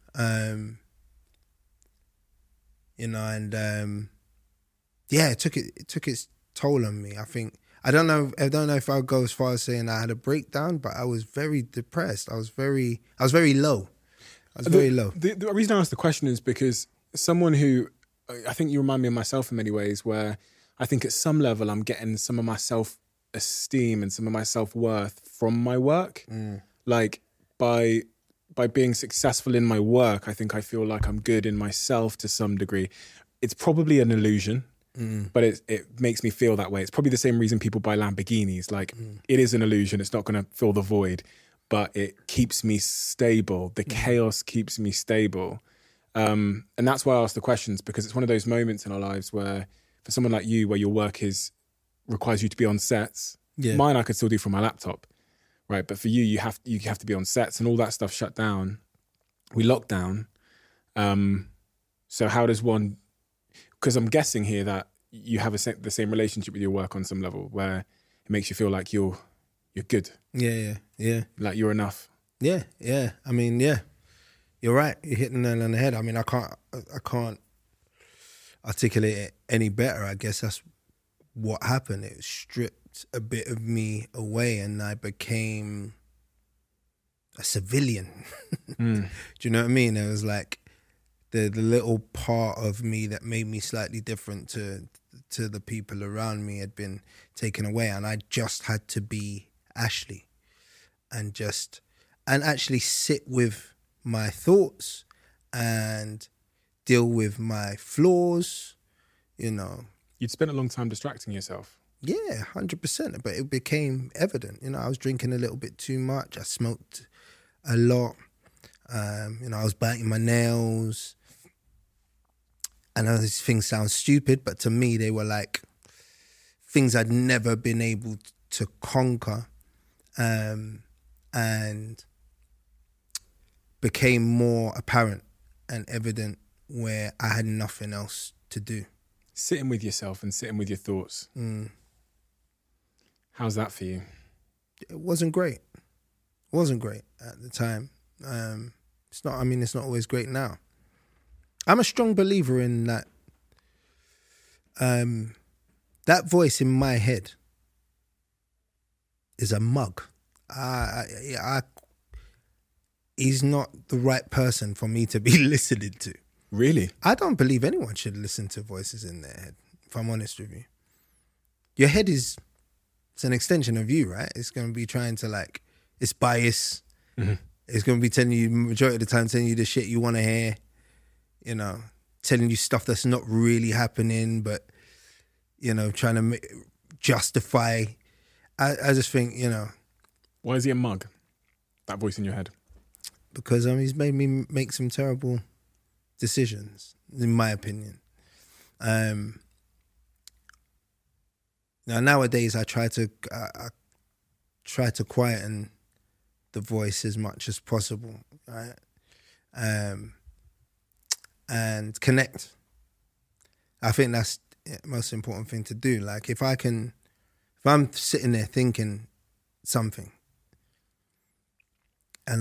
You know, and yeah, it took its toll on me. I don't know if I would go as far as saying I had a breakdown, but I was very depressed. I was very low. The reason I asked the question is because someone who, I think you remind me of myself in many ways, where I think at some level I'm getting some of my self-esteem and some of my self-worth from my work. Like, by being successful in my work, I think I feel like I'm good in myself to some degree. It's probably an illusion, but it makes me feel that way. It's probably the same reason people buy Lamborghinis. Like, it is an illusion. It's not going to fill the void, but it keeps me stable. The chaos keeps me stable. And that's why I ask the questions, because it's one of those moments in our lives where, for someone like you, where your work requires you to be on sets. Yeah. Mine I could still do from my laptop, right? But for you, you have to be on sets, and all that stuff shut down. We locked down. So how does one? Because I'm guessing here that you have the same relationship with your work on some level, where it makes you feel like you're good. Yeah. Like you're enough. Yeah. I mean, yeah, you're right. You're hitting the nail on the head. I mean, I can't articulate it any better. I guess that's what happened. It stripped a bit of me away, and I became a civilian. Do you know what I mean? It was like the little part of me that made me slightly different to the people around me had been taken away, and I just had to be Ashley and actually sit with my thoughts and deal with my flaws, you know. You'd spent a long time distracting yourself. Yeah, 100%. But it became evident. You know, I was drinking a little bit too much. I smoked a lot. You know, I was biting my nails. I know these things sound stupid, but to me, they were like things I'd never been able to conquer, and became more apparent and evident where I had nothing else to do. Sitting with yourself and sitting with your thoughts. How's that for you? It wasn't great. It wasn't great at the time. It's not. I mean, it's not always great now. I'm a strong believer in that. That voice in my head is a mug. He's not the right person for me to be listening to. Really? I don't believe anyone should listen to voices in their head, if I'm honest with you. Your head it's an extension of you, right? It's going to be trying to it's bias. Mm-hmm. It's going to be telling you, majority of the time, telling you the shit you want to hear, telling you stuff that's not really happening, but, trying to justify. I just think, Why is he a mug? That voice in your head? Because he's made me make some terrible decisions, in my opinion. Now nowadays I try to quieten the voice as much as possible, right? And connect. I think that's the most important thing to do. Like if I'm sitting there thinking something and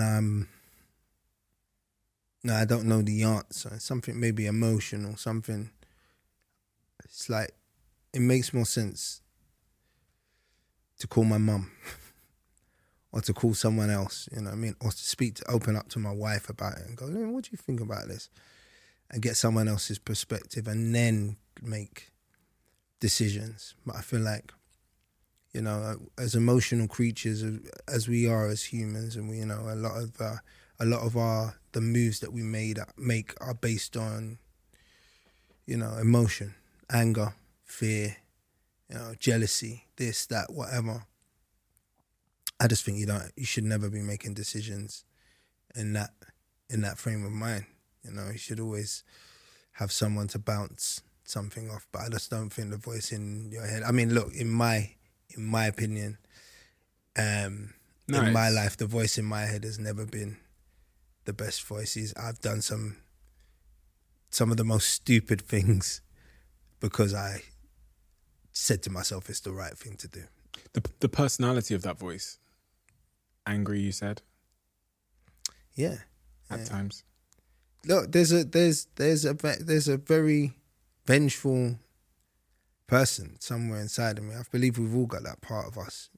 I don't know the answer, something maybe emotional, something, it's like, it makes more sense to call my mum or to call someone else, you know what I mean? Or to open up to my wife about it and go, what do you think about this? And get someone else's perspective and then make decisions. But I feel like, as emotional creatures as we are as humans, and we, a lot of the moves that we make are based on, emotion, anger, fear, jealousy, this, that, whatever. I just think you should never be making decisions in that frame of mind. You should always have someone to bounce something off. But I just don't think the voice in your head. I mean, look, in my opinion, in my life, the voice in my head has never been the best voices. I've done some of the most stupid things because I said to myself it's the right thing to do. The personality of that voice, angry, you said? Yeah. At times. Look, there's a very vengeful person somewhere inside of me. I believe we've all got that part of us,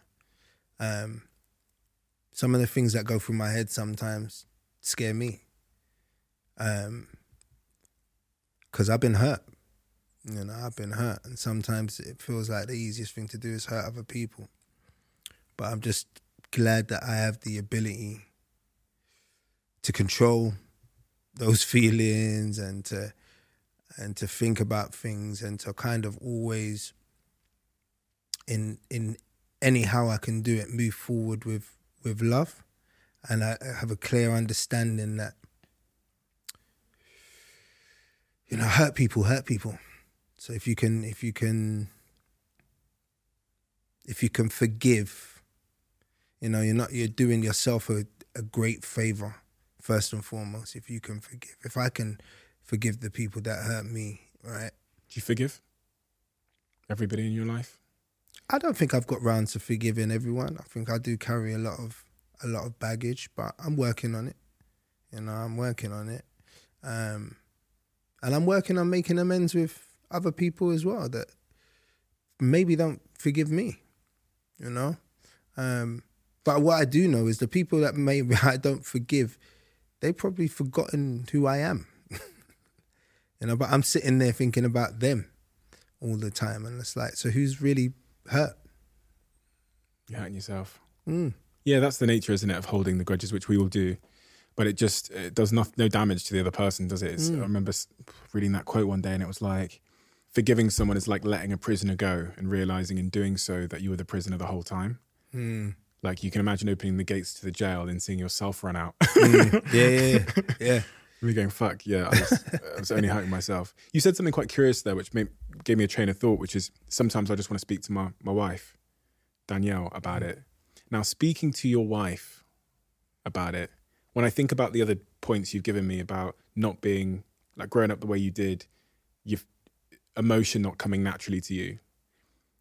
Some of the things that go through my head sometimes scare me. Because I've been hurt. I've been hurt. And sometimes it feels like the easiest thing to do is hurt other people. But I'm just glad that I have the ability to control those feelings and to think about things and to kind of always, in anyhow I can do it, move forward with love. And I have a clear understanding that, hurt people. So if you can forgive, you're doing yourself a great favor, first and foremost. If you can forgive, if I can forgive the people that hurt me, right? Do you forgive everybody in your life? I don't think I've got round to forgiving everyone. I think I do carry a lot of baggage, but I'm working on it. I'm working on it. And I'm working on making amends with other people as well that maybe don't forgive me, But what I do know is the people that maybe I don't forgive, they've probably forgotten who I am. But I'm sitting there thinking about them all the time. And it's like, so who's really hurt? You're hurting yourself. Mm. Yeah, that's the nature, isn't it, of holding the grudges, which we all do. But it does no damage to the other person, does it? I remember reading that quote one day and it was like, forgiving someone is like letting a prisoner go and realising in doing so that you were the prisoner the whole time. Mm. Like you can imagine opening the gates to the jail and seeing yourself run out. Yeah. Me going, fuck, yeah, I was only hurting myself. You said something quite curious there, which gave me a train of thought, which is sometimes I just want to speak to my wife, Danielle, about it. Now, speaking to your wife about it, when I think about the other points you've given me about not being, like growing up the way you did, emotion not coming naturally to you,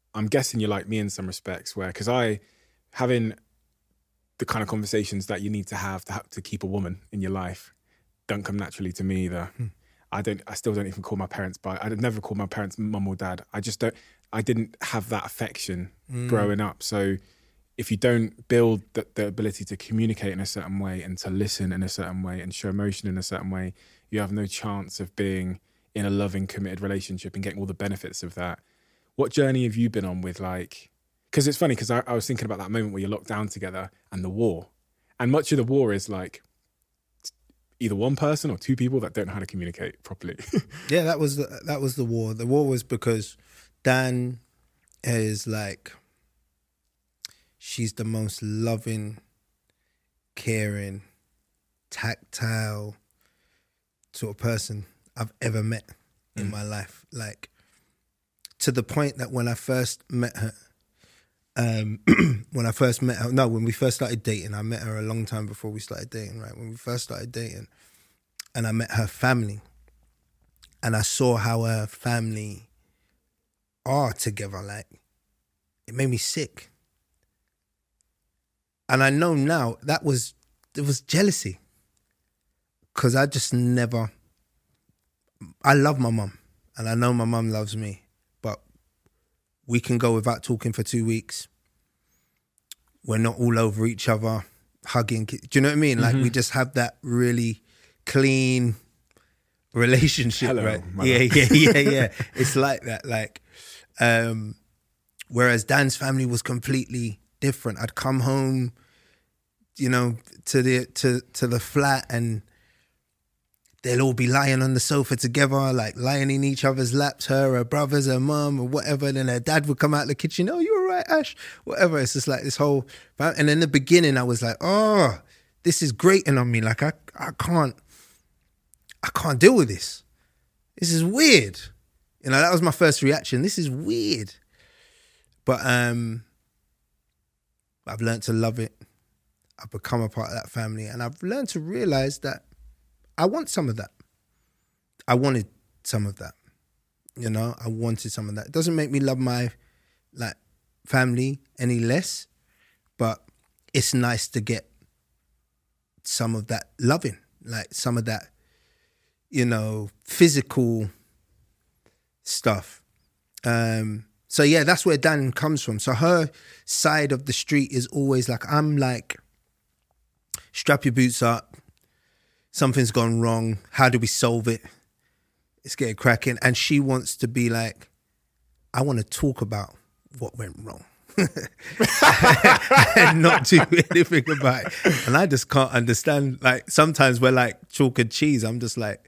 I'm guessing you're like me in some respects, where because having the kind of conversations that you need to have to keep a woman in your life don't come naturally to me either. I still don't even call my parents I'd never call my parents mum or dad. I didn't have that affection growing up. So if you don't build the ability to communicate in a certain way and to listen in a certain way and show emotion in a certain way, you have no chance of being in a loving, committed relationship and getting all the benefits of that. What journey have you been on with because it's funny because I was thinking about that moment where you're locked down together and the war. And much of the war is like either one person or two people that don't know how to communicate properly. Yeah, that was the war. The war was because Dan is like, she's the most loving, caring, tactile sort of person I've ever met in my life. Like, to the point that when I first met her, when we first started dating, I met her a long time before we started dating, right? When we first started dating, and I met her family, and I saw how her family are together, like, it made me sick. And I know now it was jealousy. Because I just never, I love my mum, and I know my mum loves me, but we can go without talking for 2 weeks. We're not all over each other, hugging. Do you know what I mean? Like, we just have that really clean relationship, Hello, right? mother. Yeah. It's like that. Like, whereas Dan's family was completely different. I'd come home, to the flat, and they'll all be lying on the sofa together, like lying in each other's laps, her brothers, her mum, or whatever. Then her dad would come out of the kitchen, "Oh, you're all right, Ash," whatever. It's just like this whole, and in the beginning I was like, oh, this is grating on me. Like, I can't deal with this. This is weird. That was my first reaction. This is weird. But I've learned to love it. I've become a part of that family, and I've learned to realize that I want some of that. I wanted some of that. I wanted some of that. It doesn't make me love my family any less, but it's nice to get some of that loving, like some of that, physical stuff. So yeah, that's where Dan comes from. So her side of the street is always like, I'm like, strap your boots up. Something's gone wrong. How do we solve it? Let's get it cracking. And she wants to be like, I want to talk about what went wrong and not do anything about it. And I just can't understand. Like, sometimes we're like chalk and cheese. I'm just like,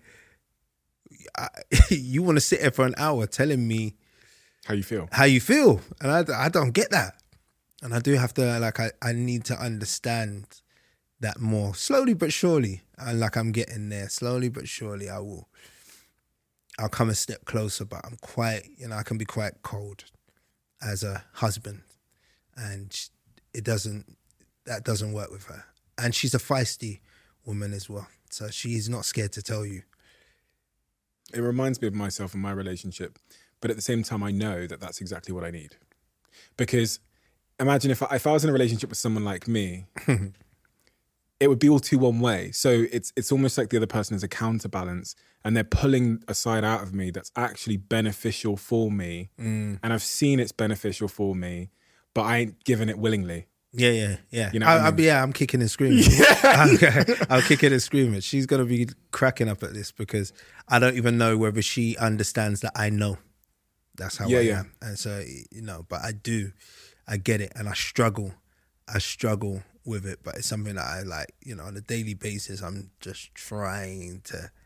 you want to sit here for an hour telling me How you feel. And I don't get that. And I do have to, I need to understand that more slowly but surely. And I'm getting there slowly but surely. I'll come a step closer, but I'm quite, I can be quite cold as a husband, and that doesn't work with her. And she's a feisty woman as well. So she's not scared to tell you. It reminds me of myself and my relationship, but at the same time, I know that that's exactly what I need. Because imagine if I was in a relationship with someone like me, it would be all too one way. So it's almost like the other person is a counterbalance, and they're pulling a side out of me that's actually beneficial for me. And I've seen it's beneficial for me, but I ain't giving it willingly. Yeah. You know what I mean? I'm kicking and screaming. I'll kick it and screaming. She's going to be cracking up at this because I don't even know whether she understands that I know. That's how I am. And so, but I do. I get it. And I struggle with it. But it's something that I like, on a daily basis, I'm just trying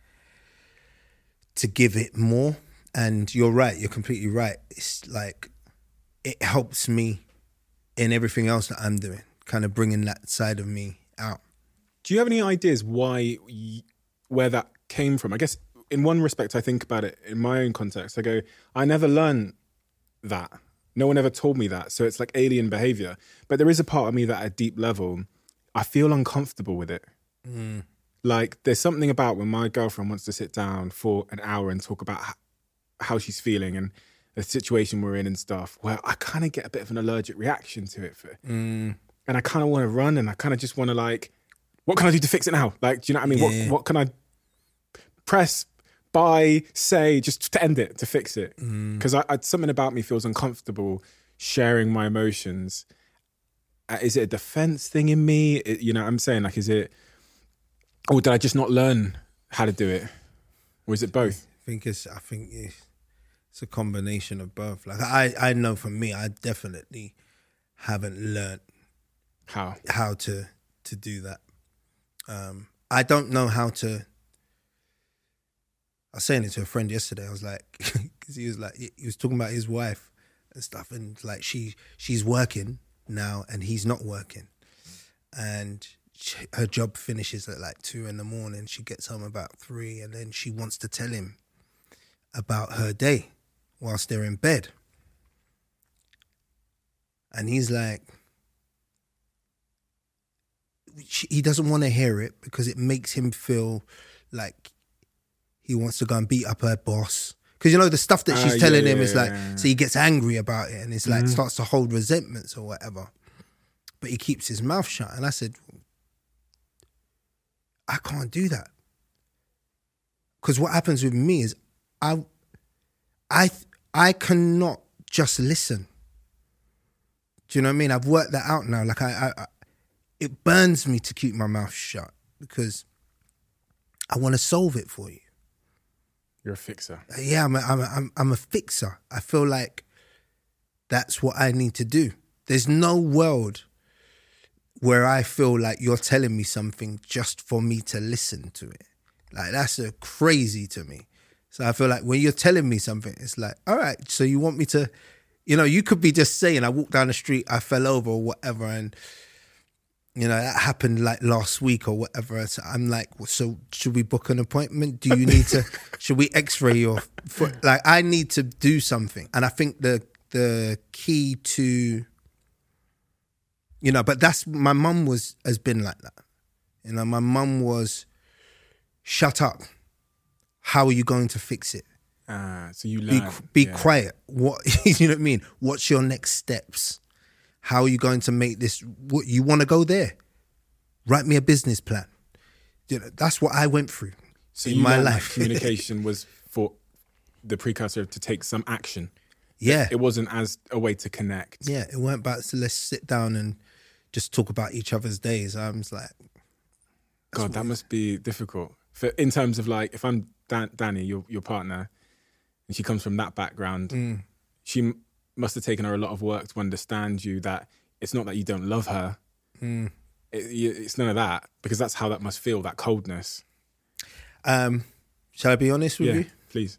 to give it more. And you're right. You're completely right. It's like, it helps me in everything else that I'm doing, kind of bringing that side of me out. Do you have any ideas where that came from? I guess in one respect, I think about it in my own context. I go, I never learned that. No one ever told me that. So it's like alien behavior. But there is a part of me that at a deep level, I feel uncomfortable with it. Like, there's something about when my girlfriend wants to sit down for an hour and talk about how she's feeling. the situation we're in and stuff, where I kind of get a bit of an allergic reaction to it. And I kind of want to run, and I kind of just want to like, what can I do to fix it now? Like, do you know what I mean? Yeah. What can I press, buy, say, just to end it, to fix it? Because something about me feels uncomfortable sharing my emotions. Is it a defense thing in me? You know what I'm saying? Like, is it, or did I just not learn how to do it? Or is it both? I think it's a combination of both. Like I know for me, I definitely haven't learned How? to do that. I don't know how to. I was saying it to a friend yesterday. I was like, because he was talking about his wife and stuff, and like she's working now and he's not working, and her job finishes at like 2 a.m. She gets home about 3, and then she wants to tell him about her day whilst they're in bed, and he's like, he doesn't want to hear it because it makes him feel like he wants to go and beat up her boss. Because, you know, the stuff that she's telling him is like, so he gets angry about it and it's like, starts to hold resentments or whatever. But he keeps his mouth shut. And I said, I can't do that. Because what happens with me is I cannot just listen. Do you know what I mean? I've worked that out now. Like it burns me to keep my mouth shut because I want to solve it for you. You're a fixer. Yeah, I'm a fixer. I feel like that's what I need to do. There's no world where I feel like you're telling me something just for me to listen to it. Like, that's crazy to me. So I feel like when you're telling me something, it's like, all right, so you want me to, you know, you could be just saying, I walked down the street, I fell over or whatever, and you know, that happened like last week or whatever. So I'm like, well, so should we book an appointment? Do you need to, should we x-ray your foot? Like, I need to do something. And I think the key to, you know, but that's, my mum has been like that. You know, my mum was, shut up. How are you going to fix it? So you learn. Be quiet. What, you know what I mean? What's your next steps? How are you going to make this? What, you want to go there? Write me a business plan. You know, that's what I went through in my life. Communication was for the precursor to take some action. Yeah. It wasn't as a way to connect. Yeah, it weren't about, so let's sit down and just talk about each other's days. I was like, God, that must be difficult. In terms of like, if I'm Danny, your partner, and she comes from that background, she must have taken her a lot of work to understand you, that it's not that you don't love her. It's none of that, because that's how that must feel, that coldness. Shall I be honest with you? Please.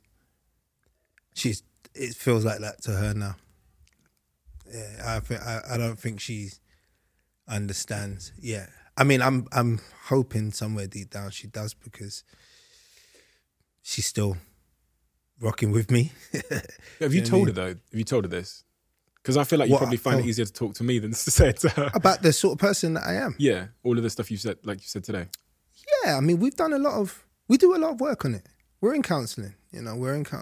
It feels like that to her now. Yeah, I don't think she understands. Yeah, I mean, I'm hoping somewhere deep down she does, because she's still rocking with me. Have you told her though? Have you told her this? Because I feel like you probably find it easier to talk to me than to say it to her. About the sort of person that I am. Yeah, all of the stuff you said, like you said today. Yeah, I mean, we do a lot of work on it. We're in counselling, you know,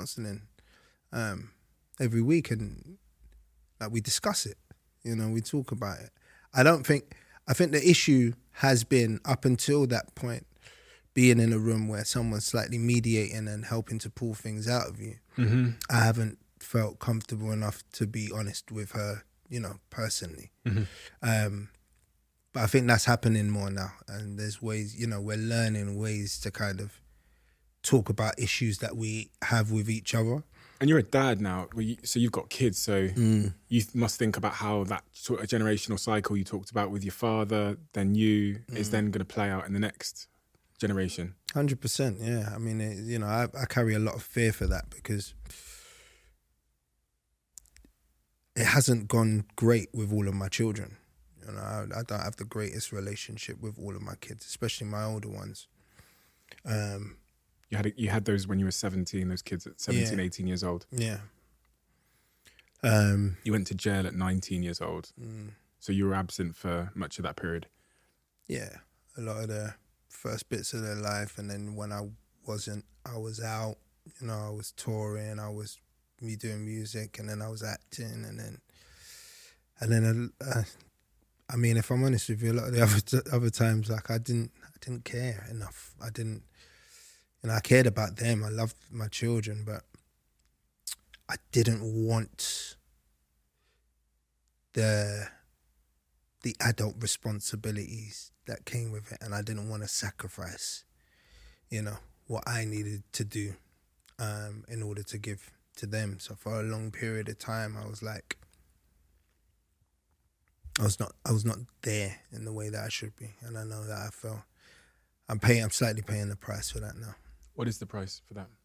every week, and like, we discuss it, you know, we talk about it. I think the issue has been, up until that point, being in a room where someone's slightly mediating and helping to pull things out of you. I haven't felt comfortable enough to be honest with her, you know, personally. But I think that's happening more now, and there's ways, you know, we're learning ways to kind of talk about issues that we have with each other. And you're a dad now, so you've got kids, so you must think about how that sort of generational cycle you talked about with your father, then you, is then going to play out in the next generation. 100%, yeah. I mean, you know, I carry a lot of fear for that, because it hasn't gone great with all of my children. You know, I don't have the greatest relationship with all of my kids, especially my older ones. You had those when you were 17, those kids at 17, 18 years old. Yeah. You went to jail at 19 years old. So you were absent for much of that period. Yeah, a lot of the first bits of their life, and then when I wasn't, I was out. You know, I was touring, I was me doing music, and then I was acting, and then I mean, if I'm honest with you, a lot of the other times, like I didn't care enough. I didn't, I cared about them. I loved my children, but I didn't want the adult responsibilities that came with it, and I didn't want to sacrifice, what I needed to do in order to give to them. So for a long period of time, I was like, I was not there in the way that I should be, and I know that I fell. I'm slightly paying the price for that now. What is the price for that?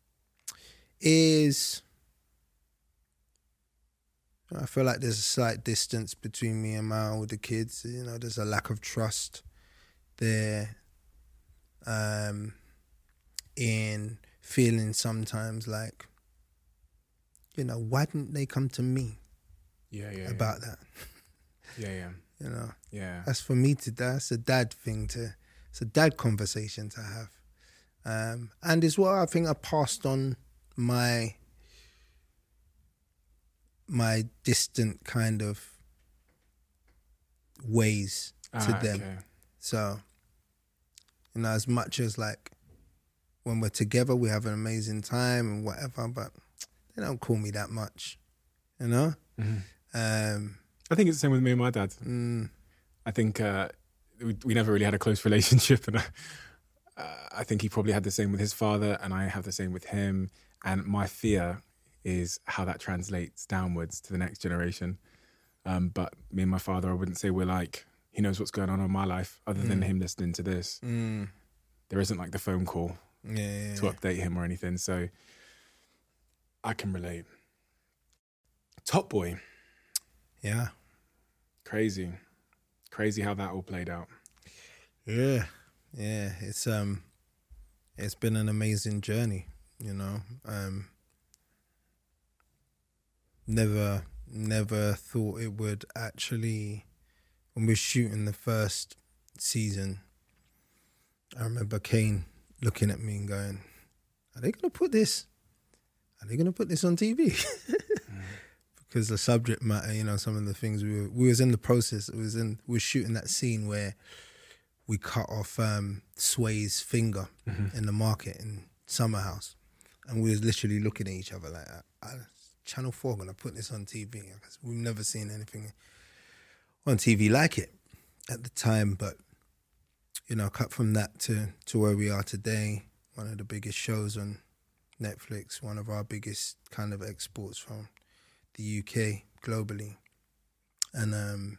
I feel like there's a slight distance between me and my older kids. There's a lack of trust there, in feeling sometimes like, why didn't they come to me about that? Yeah. Yeah. That's for me that's a dad thing it's a dad conversation to have. And it's what I think I passed on my distant kind of ways to them. Okay. So, as much as like when we're together, we have an amazing time and whatever, but they don't call me that much, Mm-hmm. I think it's the same with me and my dad. I think we never really had a close relationship, and I think he probably had the same with his father, and I have the same with him. And my fear is how that translates downwards to the next generation. But me and my father, I wouldn't say we're like, he knows what's going on in my life, other than him listening to this. There isn't like the phone call to update him or anything. So I can relate. Top Boy. Yeah. Crazy how that all played out. Yeah. It's been an amazing journey, Never thought it would actually. When we were shooting the first season, I remember Kane looking at me and going, "Are they going to put this? Are they going to put this on TV?" Because the subject matter, some of the things we was in the process. We were shooting that scene where we cut off Sway's finger in the market in Summer House, and we was literally looking at each other like, Channel 4 gonna put this on TV, because we've never seen anything on TV like it at the time. But cut from that to where we are today, one of the biggest shows on Netflix, one of our biggest kind of exports from the UK globally, and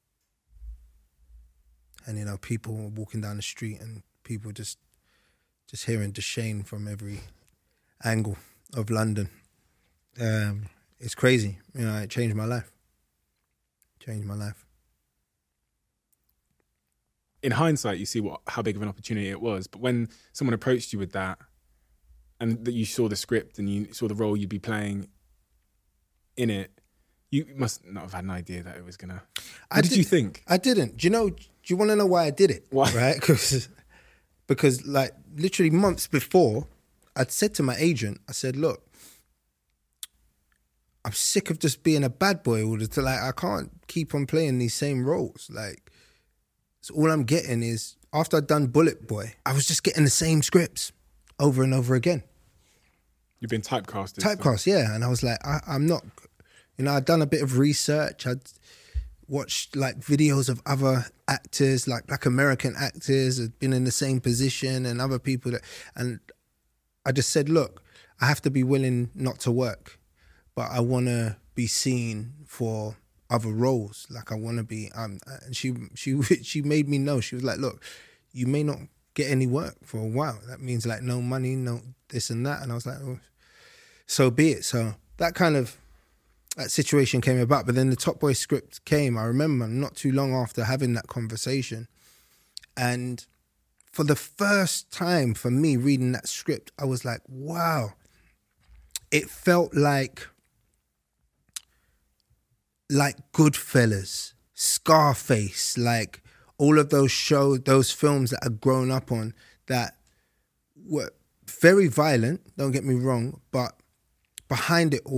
people walking down the street and people just hearing Deshane from every angle of London. It's crazy. It changed my life. In hindsight, you see how big of an opportunity it was. But when someone approached you with that, and that you saw the script and you saw the role you'd be playing in it, you must not have had an idea that it was gonna. What did you think? I didn't. Do you want to know why I did it? Why? Right? Because like literally months before, I'd said to my agent, I said, "Look, I'm sick of just being a bad boy all the time. Like, I can't keep on playing these same roles. Like, so all I'm getting is, after I'd done Bullet Boy, I was just getting the same scripts over and over again." You've been typecasted. Typecast, yeah. And I was like, I'm not, I'd done a bit of research. I'd watched like videos of other actors, like Black American actors, had been in the same position, and other people and I just said, look, I have to be willing not to work, but I want to be seen for other roles. Like I want to be, and she made me know. She was like, look, you may not get any work for a while. That means like no money, no this and that. And I was like, oh, so be it. So that situation came about. But then the Top Boy script came, I remember, not too long after having that conversation. And for the first time for me reading that script, I was like, wow. It felt like Goodfellas, Scarface, like all of those shows, those films that I'd grown up on that were very violent, don't get me wrong, but behind it all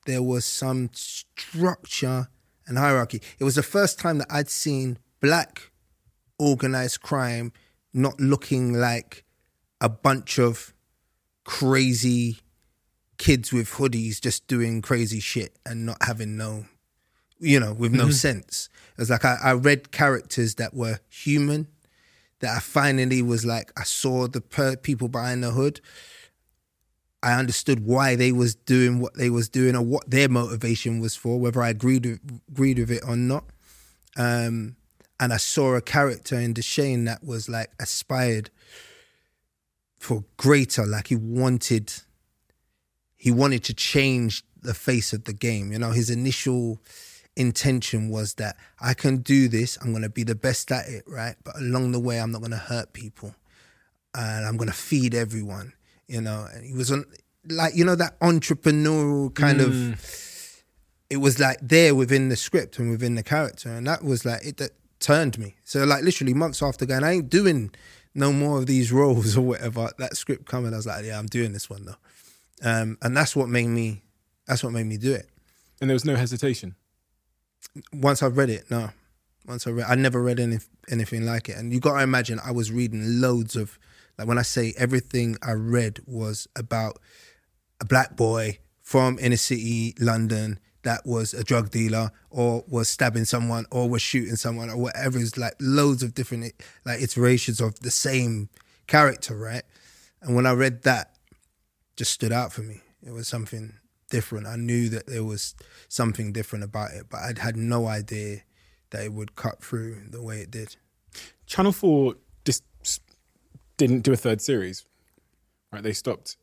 there was some structure and hierarchy. It was the first time that I'd seen black organized crime not looking like a bunch of crazy kids with hoodies just doing crazy shit and not having no, with no sense. It was like I read characters that were human, that I finally was like, I saw the people behind the hood. I understood why they was doing what they was doing or what their motivation was for, whether I agreed with it or not. And I saw a character in Deshane that was like aspired for greater, like he wanted to change the face of the game. His initial intention was that I can do this, I'm going to be the best at it, right? But along the way, I'm not going to hurt people and I'm going to feed everyone, and he was on, like, that entrepreneurial kind of, it was like there within the script and within the character. And that was like, that turned me. So like literally months after going, I ain't doing no more of these roles or whatever, that script coming, I was like, yeah, I'm doing this one though. And that's what made me do it. And there was no hesitation? Once I read it, no. I never read anything like it. And you got to imagine, I was reading loads of, like when I say everything I read was about a black boy from inner city London that was a drug dealer or was stabbing someone or was shooting someone or whatever. It's like loads of different like iterations of the same character, right? And when I read that, just stood out for me. It was something different. I knew that there was something different about it, but I'd had no idea that it would cut through the way it did. Channel 4 just didn't do a third series, right? They stopped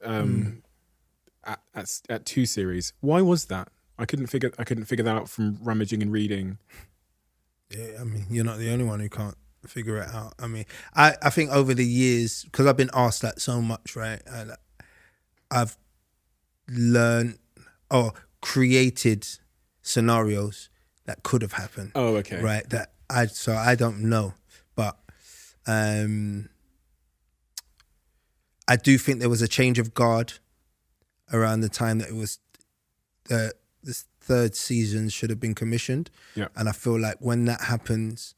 at 2 series. Why was that? I couldn't figure that out from rummaging and reading. Yeah, I mean, you're not the only one who can't figure it out. I mean, I think over the years, because I've been asked that so much, right? And I've learned or created scenarios that could have happened. Oh, okay. Right. So I don't know, but I do think there was a change of guard around the time that it was this third season should have been commissioned. Yeah. And I feel like when that happens,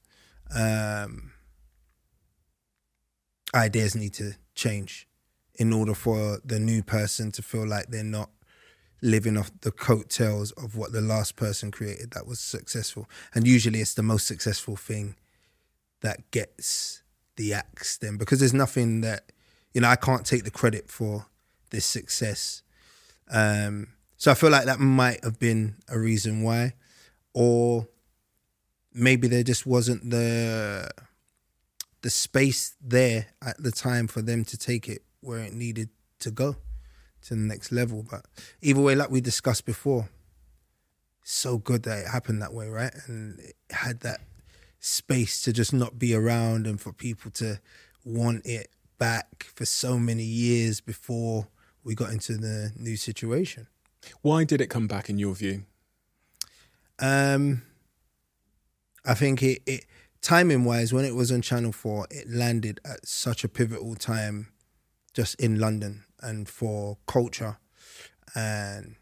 ideas need to change in order for the new person to feel like they're not living off the coattails of what the last person created that was successful. And usually it's the most successful thing that gets the axe then, because there's nothing that, I can't take the credit for this success. So I feel like that might have been a reason why, or maybe there just wasn't the space there at the time for them to take it where it needed to go to the next level. But either way, like we discussed before, it's so good that it happened that way, right? And it had that space to just not be around and for people to want it back for so many years before we got into the new situation. Why did it come back in your view? I think it timing wise, when it was on Channel 4, it landed at such a pivotal time just in London and for culture, and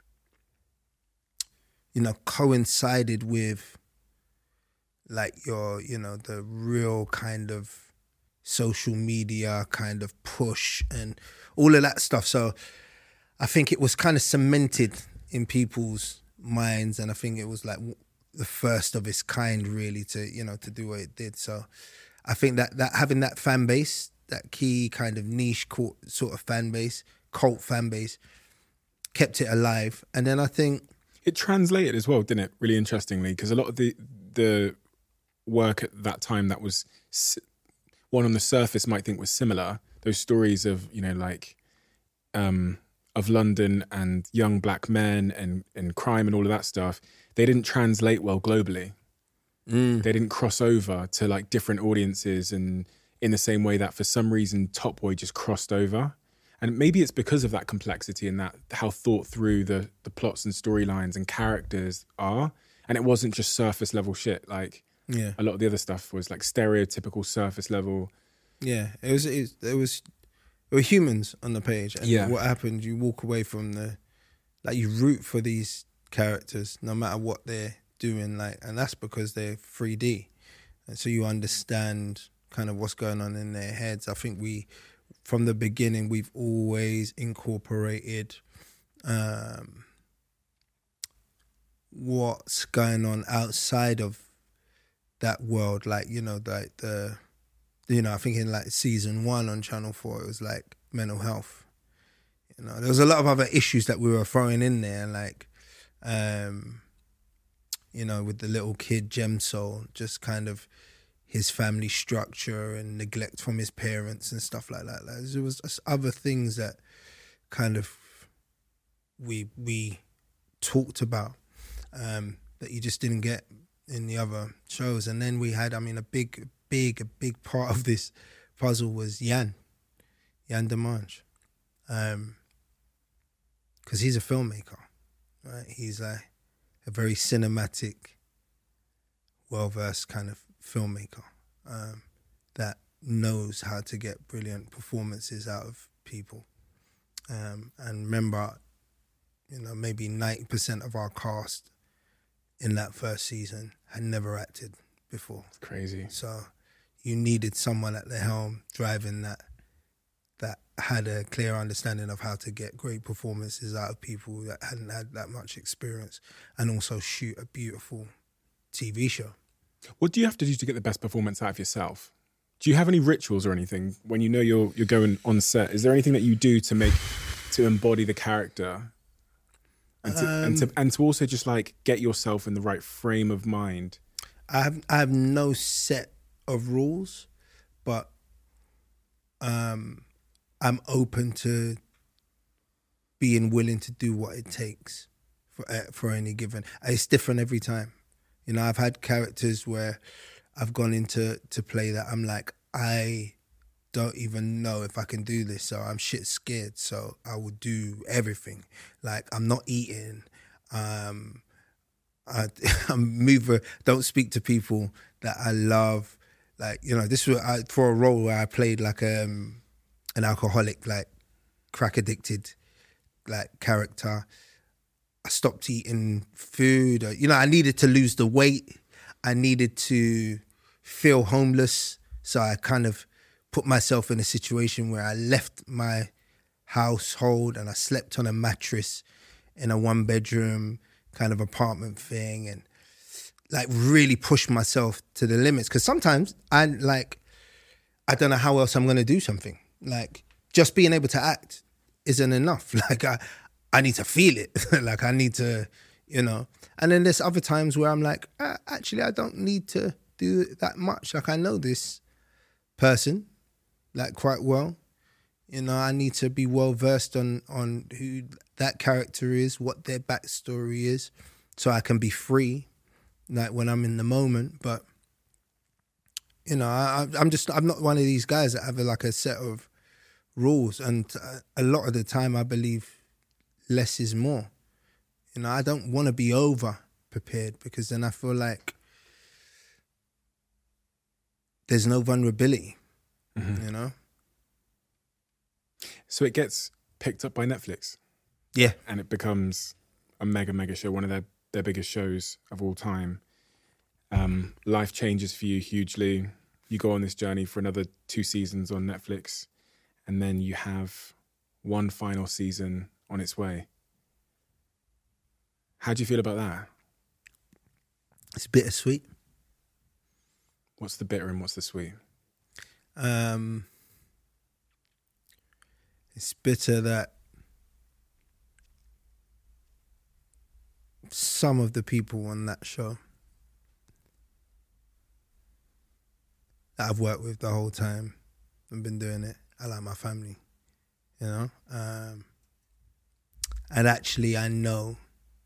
coincided with like your the real kind of social media kind of push and all of that stuff. So I think it was kind of cemented in people's minds, and I think it was like the first of its kind really to to do what it did. So I think that having that fan base, that key kind of niche sort of fan base, cult fan base, kept it alive. And then I think it translated as well, didn't it? Really interestingly, because a lot of the work at that time that was one on the surface might think was similar. Those stories of of London and young black men and crime and all of that stuff, they didn't translate well globally. They didn't cross over to like different audiences, and in the same way that for some reason Top Boy just crossed over. And maybe it's because of that complexity and that how thought through the plots and storylines and characters are. And it wasn't just surface level shit. Like a lot of the other stuff was like stereotypical surface level. Yeah, there were humans on the page. And what happened, you walk away from the like you root for these characters no matter what they're doing, like, and that's because they're 3D, and so you understand kind of what's going on in their heads. I think from the beginning, we've always incorporated what's going on outside of that world, like, you know, like I think in like season 1 on Channel 4, it was like mental health. You know, there was a lot of other issues that we were throwing in there, like, you know, with the little kid Gem Soul, just kind of his family structure and neglect from his parents and stuff like that. Like, there was just other things that kind of we talked about that you just didn't get in the other shows. And then we had, I mean, a big part of this puzzle was Yan Demange, because he's a filmmaker, right? He's a very cinematic, well-versed kind of filmmaker that knows how to get brilliant performances out of people. And remember, you know, maybe 90% of our cast in that first season had never acted before. Crazy. So you needed someone at the helm driving that had a clear understanding of how to get great performances out of people that hadn't had that much experience, and also shoot a beautiful TV show. What do you have to do to get the best performance out of yourself? Do you have any rituals or anything when you know you're going on set? Is there anything that you do to embody the character, and to also just like get yourself in the right frame of mind? I have no set of rules, but I'm open to being willing to do what it takes for any given. It's different every time. You know, I've had characters where I've gone into play that I'm like, I don't even know if I can do this, so I'm shit scared, so I will do everything. Like, I'm not eating, I'm mover, don't speak to people that I love. Like, you know, this was for a role where I played like an alcoholic, like crack addicted, like character. I stopped eating food. You know, I needed to lose the weight. I needed to feel homeless. So I kind of put myself in a situation where I left my household and I slept on a mattress in a 1-bedroom kind of apartment thing, and like really pushed myself to the limits. Because sometimes I don't know how else I'm going to do something. Like, just being able to act isn't enough. Like, I need to feel it. Like, I need to, you know. And then there's other times where I'm like, actually, I don't need to do that much. Like, I know this person, like, quite well. You know, I need to be well versed on who that character is, what their backstory is, so I can be free, like, when I'm in the moment. But, you know, I'm not one of these guys that have like a set of rules. And a lot of the time I believe less is more. You know, I don't want to be over prepared, because then I feel like there's no vulnerability, you know? So it gets picked up by Netflix. Yeah. And it becomes a mega show, one of their biggest shows of all time. Life changes for you hugely. You go on this journey for another 2 seasons on Netflix, and then you have one final season on its way. How do you feel about that? It's bittersweet. What's the bitter and what's the sweet? It's bitter that some of the people on that show that I've worked with the whole time and been doing it, I like my family, you know? And actually, I know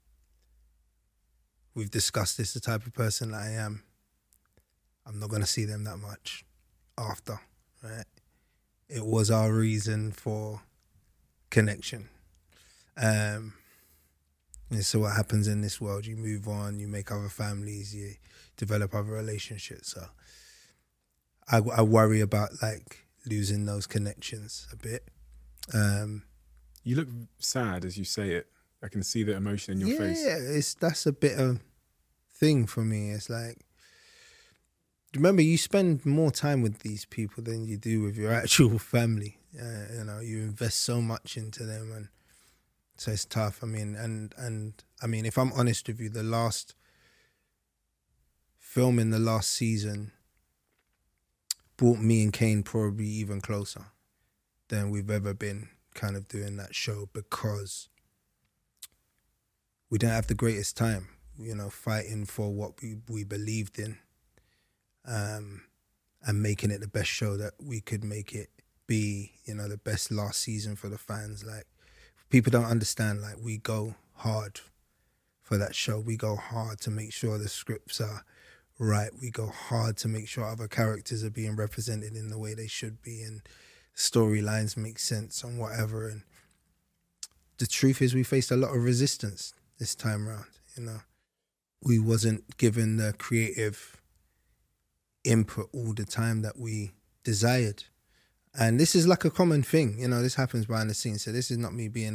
we've discussed this, the type of person that I am. I'm not going to see them that much after, right? It was our reason for connection. And so what happens in this world, you move on, you make other families, you develop other relationships. So I worry about like losing those connections a bit. You look sad as you say it. I can see the emotion in your face. Yeah, that's a bit of thing for me. It's like, remember, you spend more time with these people than you do with your actual family. You know, you invest so much into them, and so it's tough. I mean, and I mean, if I'm honest with you, the last film in the last season brought me and Kane probably even closer than we've ever been kind of doing that show, because we didn't have the greatest time, you know, fighting for what we believed in, and making it the best show that we could make it be, you know, the best last season for the fans. Like, people don't understand, like, we go hard for that show. We go hard to make sure the scripts are right. We go hard to make sure other characters are being represented in the way they should be, and storylines make sense and whatever. And the truth is, we faced a lot of resistance this time around, you know. We wasn't given the creative input all the time that we desired. And this is like a common thing, you know, this happens behind the scenes. So this is not me being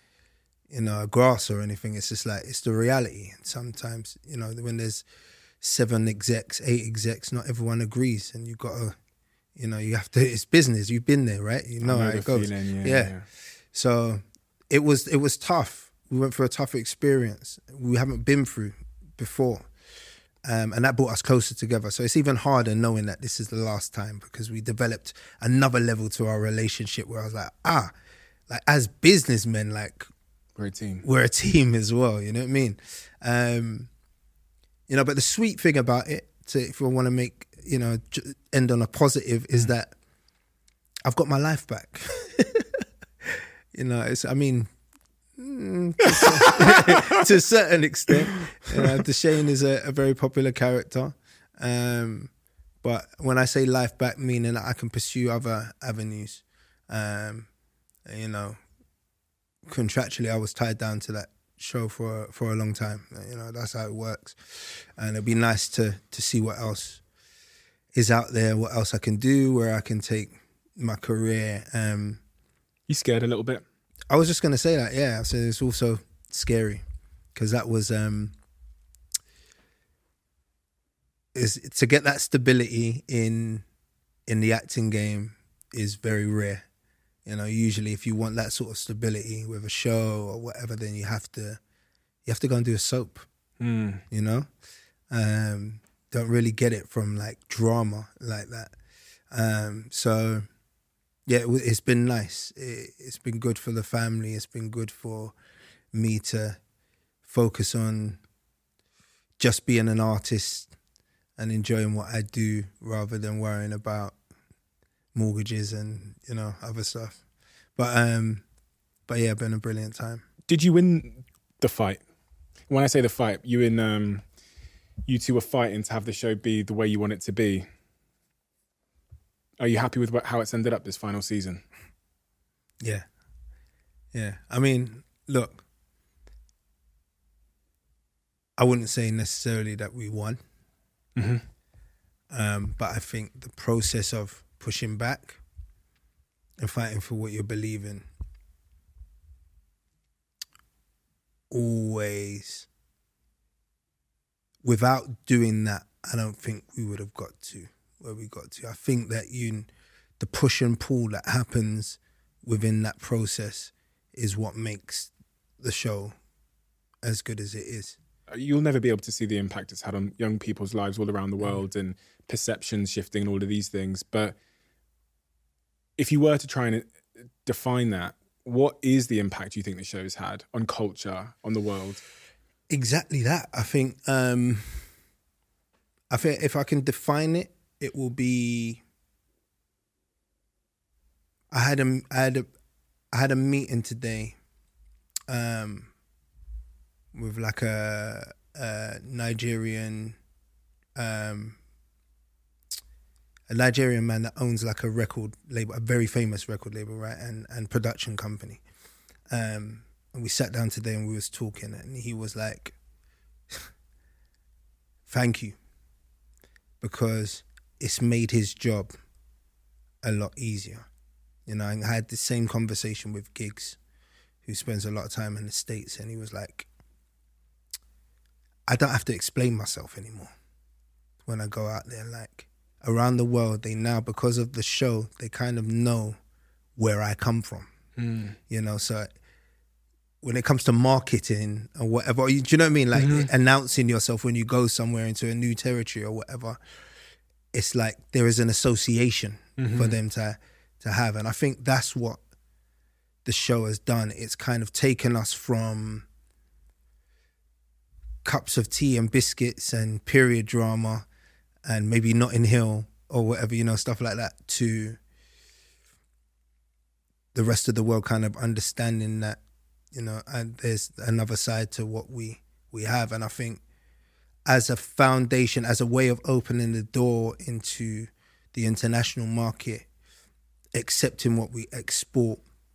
a grass or anything. It's just like, it's the reality. And sometimes, you know, when there's 7 execs, 8 execs, not everyone agrees. And you got to, you know, you have to, it's business. You've been there, right? You know how it goes. Feeling, yeah. So it was tough. We went through a tough experience we haven't been through before. And that brought us closer together. So it's even harder knowing that this is the last time, because we developed another level to our relationship where I was like, like, as businessmen, like, We're a team. We're a team as well, you know what I mean? You know, but the sweet thing about it, if we want to make, you know, end on a positive, is that I've got my life back. You know, I mean, to a certain extent, you know, Deshane is a very popular character, but when I say life back, meaning that I can pursue other avenues. You know, contractually, I was tied down to that show for a long time. You know, that's how it works, and it'd be nice to see what else is out there, what else I can do, where I can take my career. You scared a little bit? I was just going to say that, yeah. So it's also scary, because that was, is to get that stability in the acting game is very rare. You know, usually if you want that sort of stability with a show or whatever, then you have to go and do a soap, you know? Don't really get it from like drama like that. So yeah, it's been nice. It's been good for the family. It's been good for me to focus on just being an artist and enjoying what I do, rather than worrying about mortgages and, you know, other stuff. But yeah, been a brilliant time. Did you win the fight? When I say the fight, you two were fighting to have the show be the way you want it to be. Are you happy with how it's ended up this final season? Yeah. Yeah. I mean, look, I wouldn't say necessarily that we won. Mm-hmm. But I think the process of pushing back and fighting for what you believe in always, without doing that, I don't think we would have got to where we got to. I think that the push and pull that happens within that process is what makes the show as good as it is. You'll never be able to see the impact it's had on young people's lives all around the world, and perceptions shifting and all of these things. But if you were to try and define that, what is the impact you think the show's had on culture, on the world? Exactly that. I think if I can define it, it will be. I had a meeting today, with like a Nigerian, a Nigerian man that owns like a record label, a very famous record label, right, and production company. And we sat down today and we was talking, and he was like, "Thank you, because it's made his job a lot easier." You know, I had the same conversation with Giggs, who spends a lot of time in the States, and he was like, I don't have to explain myself anymore when I go out there. Like, around the world, they now, because of the show, they kind of know where I come from. You know, so when it comes to marketing or whatever, do you know what I mean? Like announcing yourself when you go somewhere into a new territory or whatever, it's like there is an association for them to have. And I think that's what the show has done. It's kind of taken us from cups of tea and biscuits and period drama and maybe Notting Hill or whatever, you know, stuff like that, to the rest of the world kind of understanding that, you know, and there's another side to what we have. And I think as a foundation, as a way of opening the door into the international market, accepting what we export,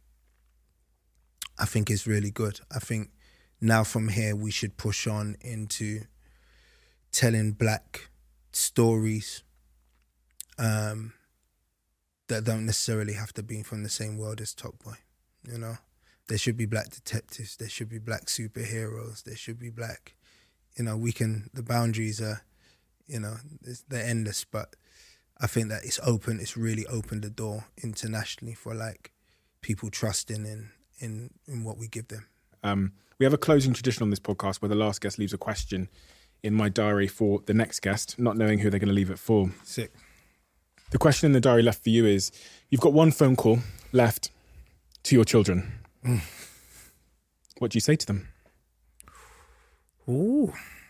I think is really good. I think now from here we should push on into telling black stories that don't necessarily have to be from the same world as Top Boy, you know? There should be black detectives, there should be black superheroes, there should be black, you know, the boundaries are, you know, they're endless, but I think that it's really opened the door internationally for like people trusting in what we give them. We have a closing tradition on this podcast where the last guest leaves a question in my diary for the next guest, not knowing who they're going to leave it for. Sick. The question in the diary left for you is, you've got one phone call left to your children. What do you say to them? Ooh.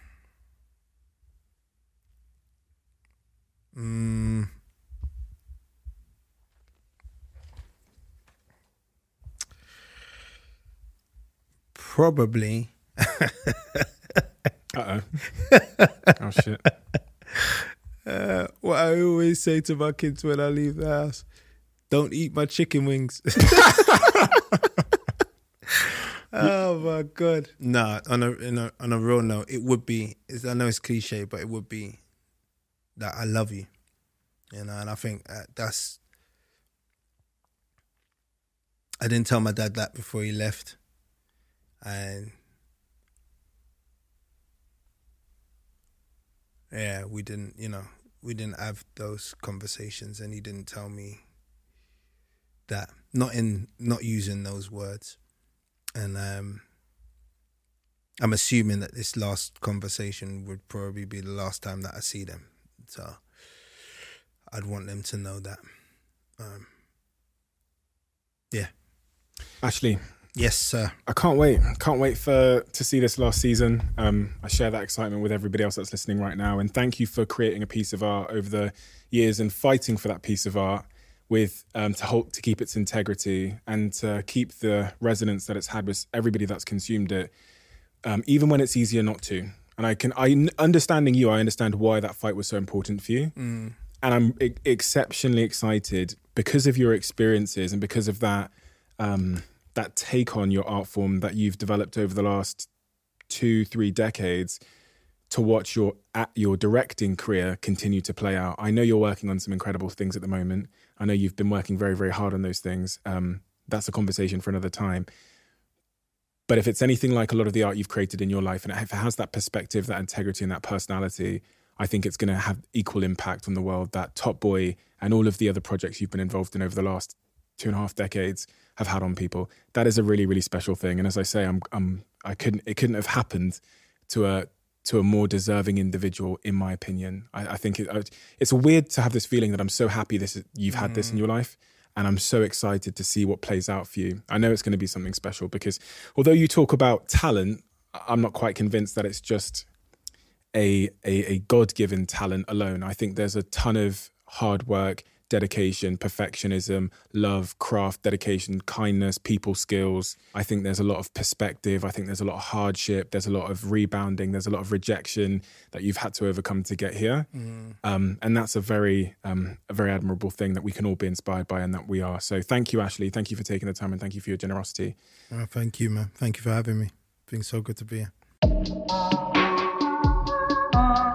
Probably. Uh-oh. Oh, shit. What I always say to my kids when I leave the house, don't eat my chicken wings. Oh my God. Nah, on a real note, it would be, I know it's cliche, but it would be that I love you. You know, and I think that's, I didn't tell my dad that before he left. And yeah, we didn't have those conversations, and he didn't tell me that, not using those words. And I'm assuming that this last conversation would probably be the last time that I see them. So I'd want them to know that. Yeah. Ashley. Yes, sir. I can't wait. To see this last season. I share that excitement with everybody else that's listening right now. And thank you for creating a piece of art over the years and fighting for that piece of art with to keep its integrity and to keep the resonance that it's had with everybody that's consumed it, even when it's easier not to. And understanding you, I understand why that fight was so important for you. And I'm exceptionally excited because of your experiences and because of that that take on your art form that you've developed over the last 2-3 decades, to watch your directing career continue to play out. I know you're working on some incredible things at the moment. I know you've been working very, very hard on those things. That's a conversation for another time. But if it's anything like a lot of the art you've created in your life, and if it has that perspective, that integrity and that personality, I think it's going to have equal impact on the world that Top Boy and all of the other projects you've been involved in over the last 2.5 decades have had on people. That is a really, really special thing. And as I say, it couldn't have happened to a more deserving individual, in my opinion. I think it's weird to have this feeling that I'm so happy you've had this in your life, and I'm so excited to see what plays out for you. I know it's going to be something special because although you talk about talent, I'm not quite convinced that it's just a God-given talent alone. I think there's a ton of hard work, dedication, perfectionism, love, craft, dedication, kindness, people skills. I think there's a lot of perspective. I think there's a lot of hardship. There's a lot of rebounding. There's a lot of rejection that you've had to overcome to get here. And that's a very admirable thing that we can all be inspired by, and that we are. So thank you, Ashley. Thank you for taking the time, and thank you for your generosity. Thank you, man. Thank you for having me. It's been so good to be here.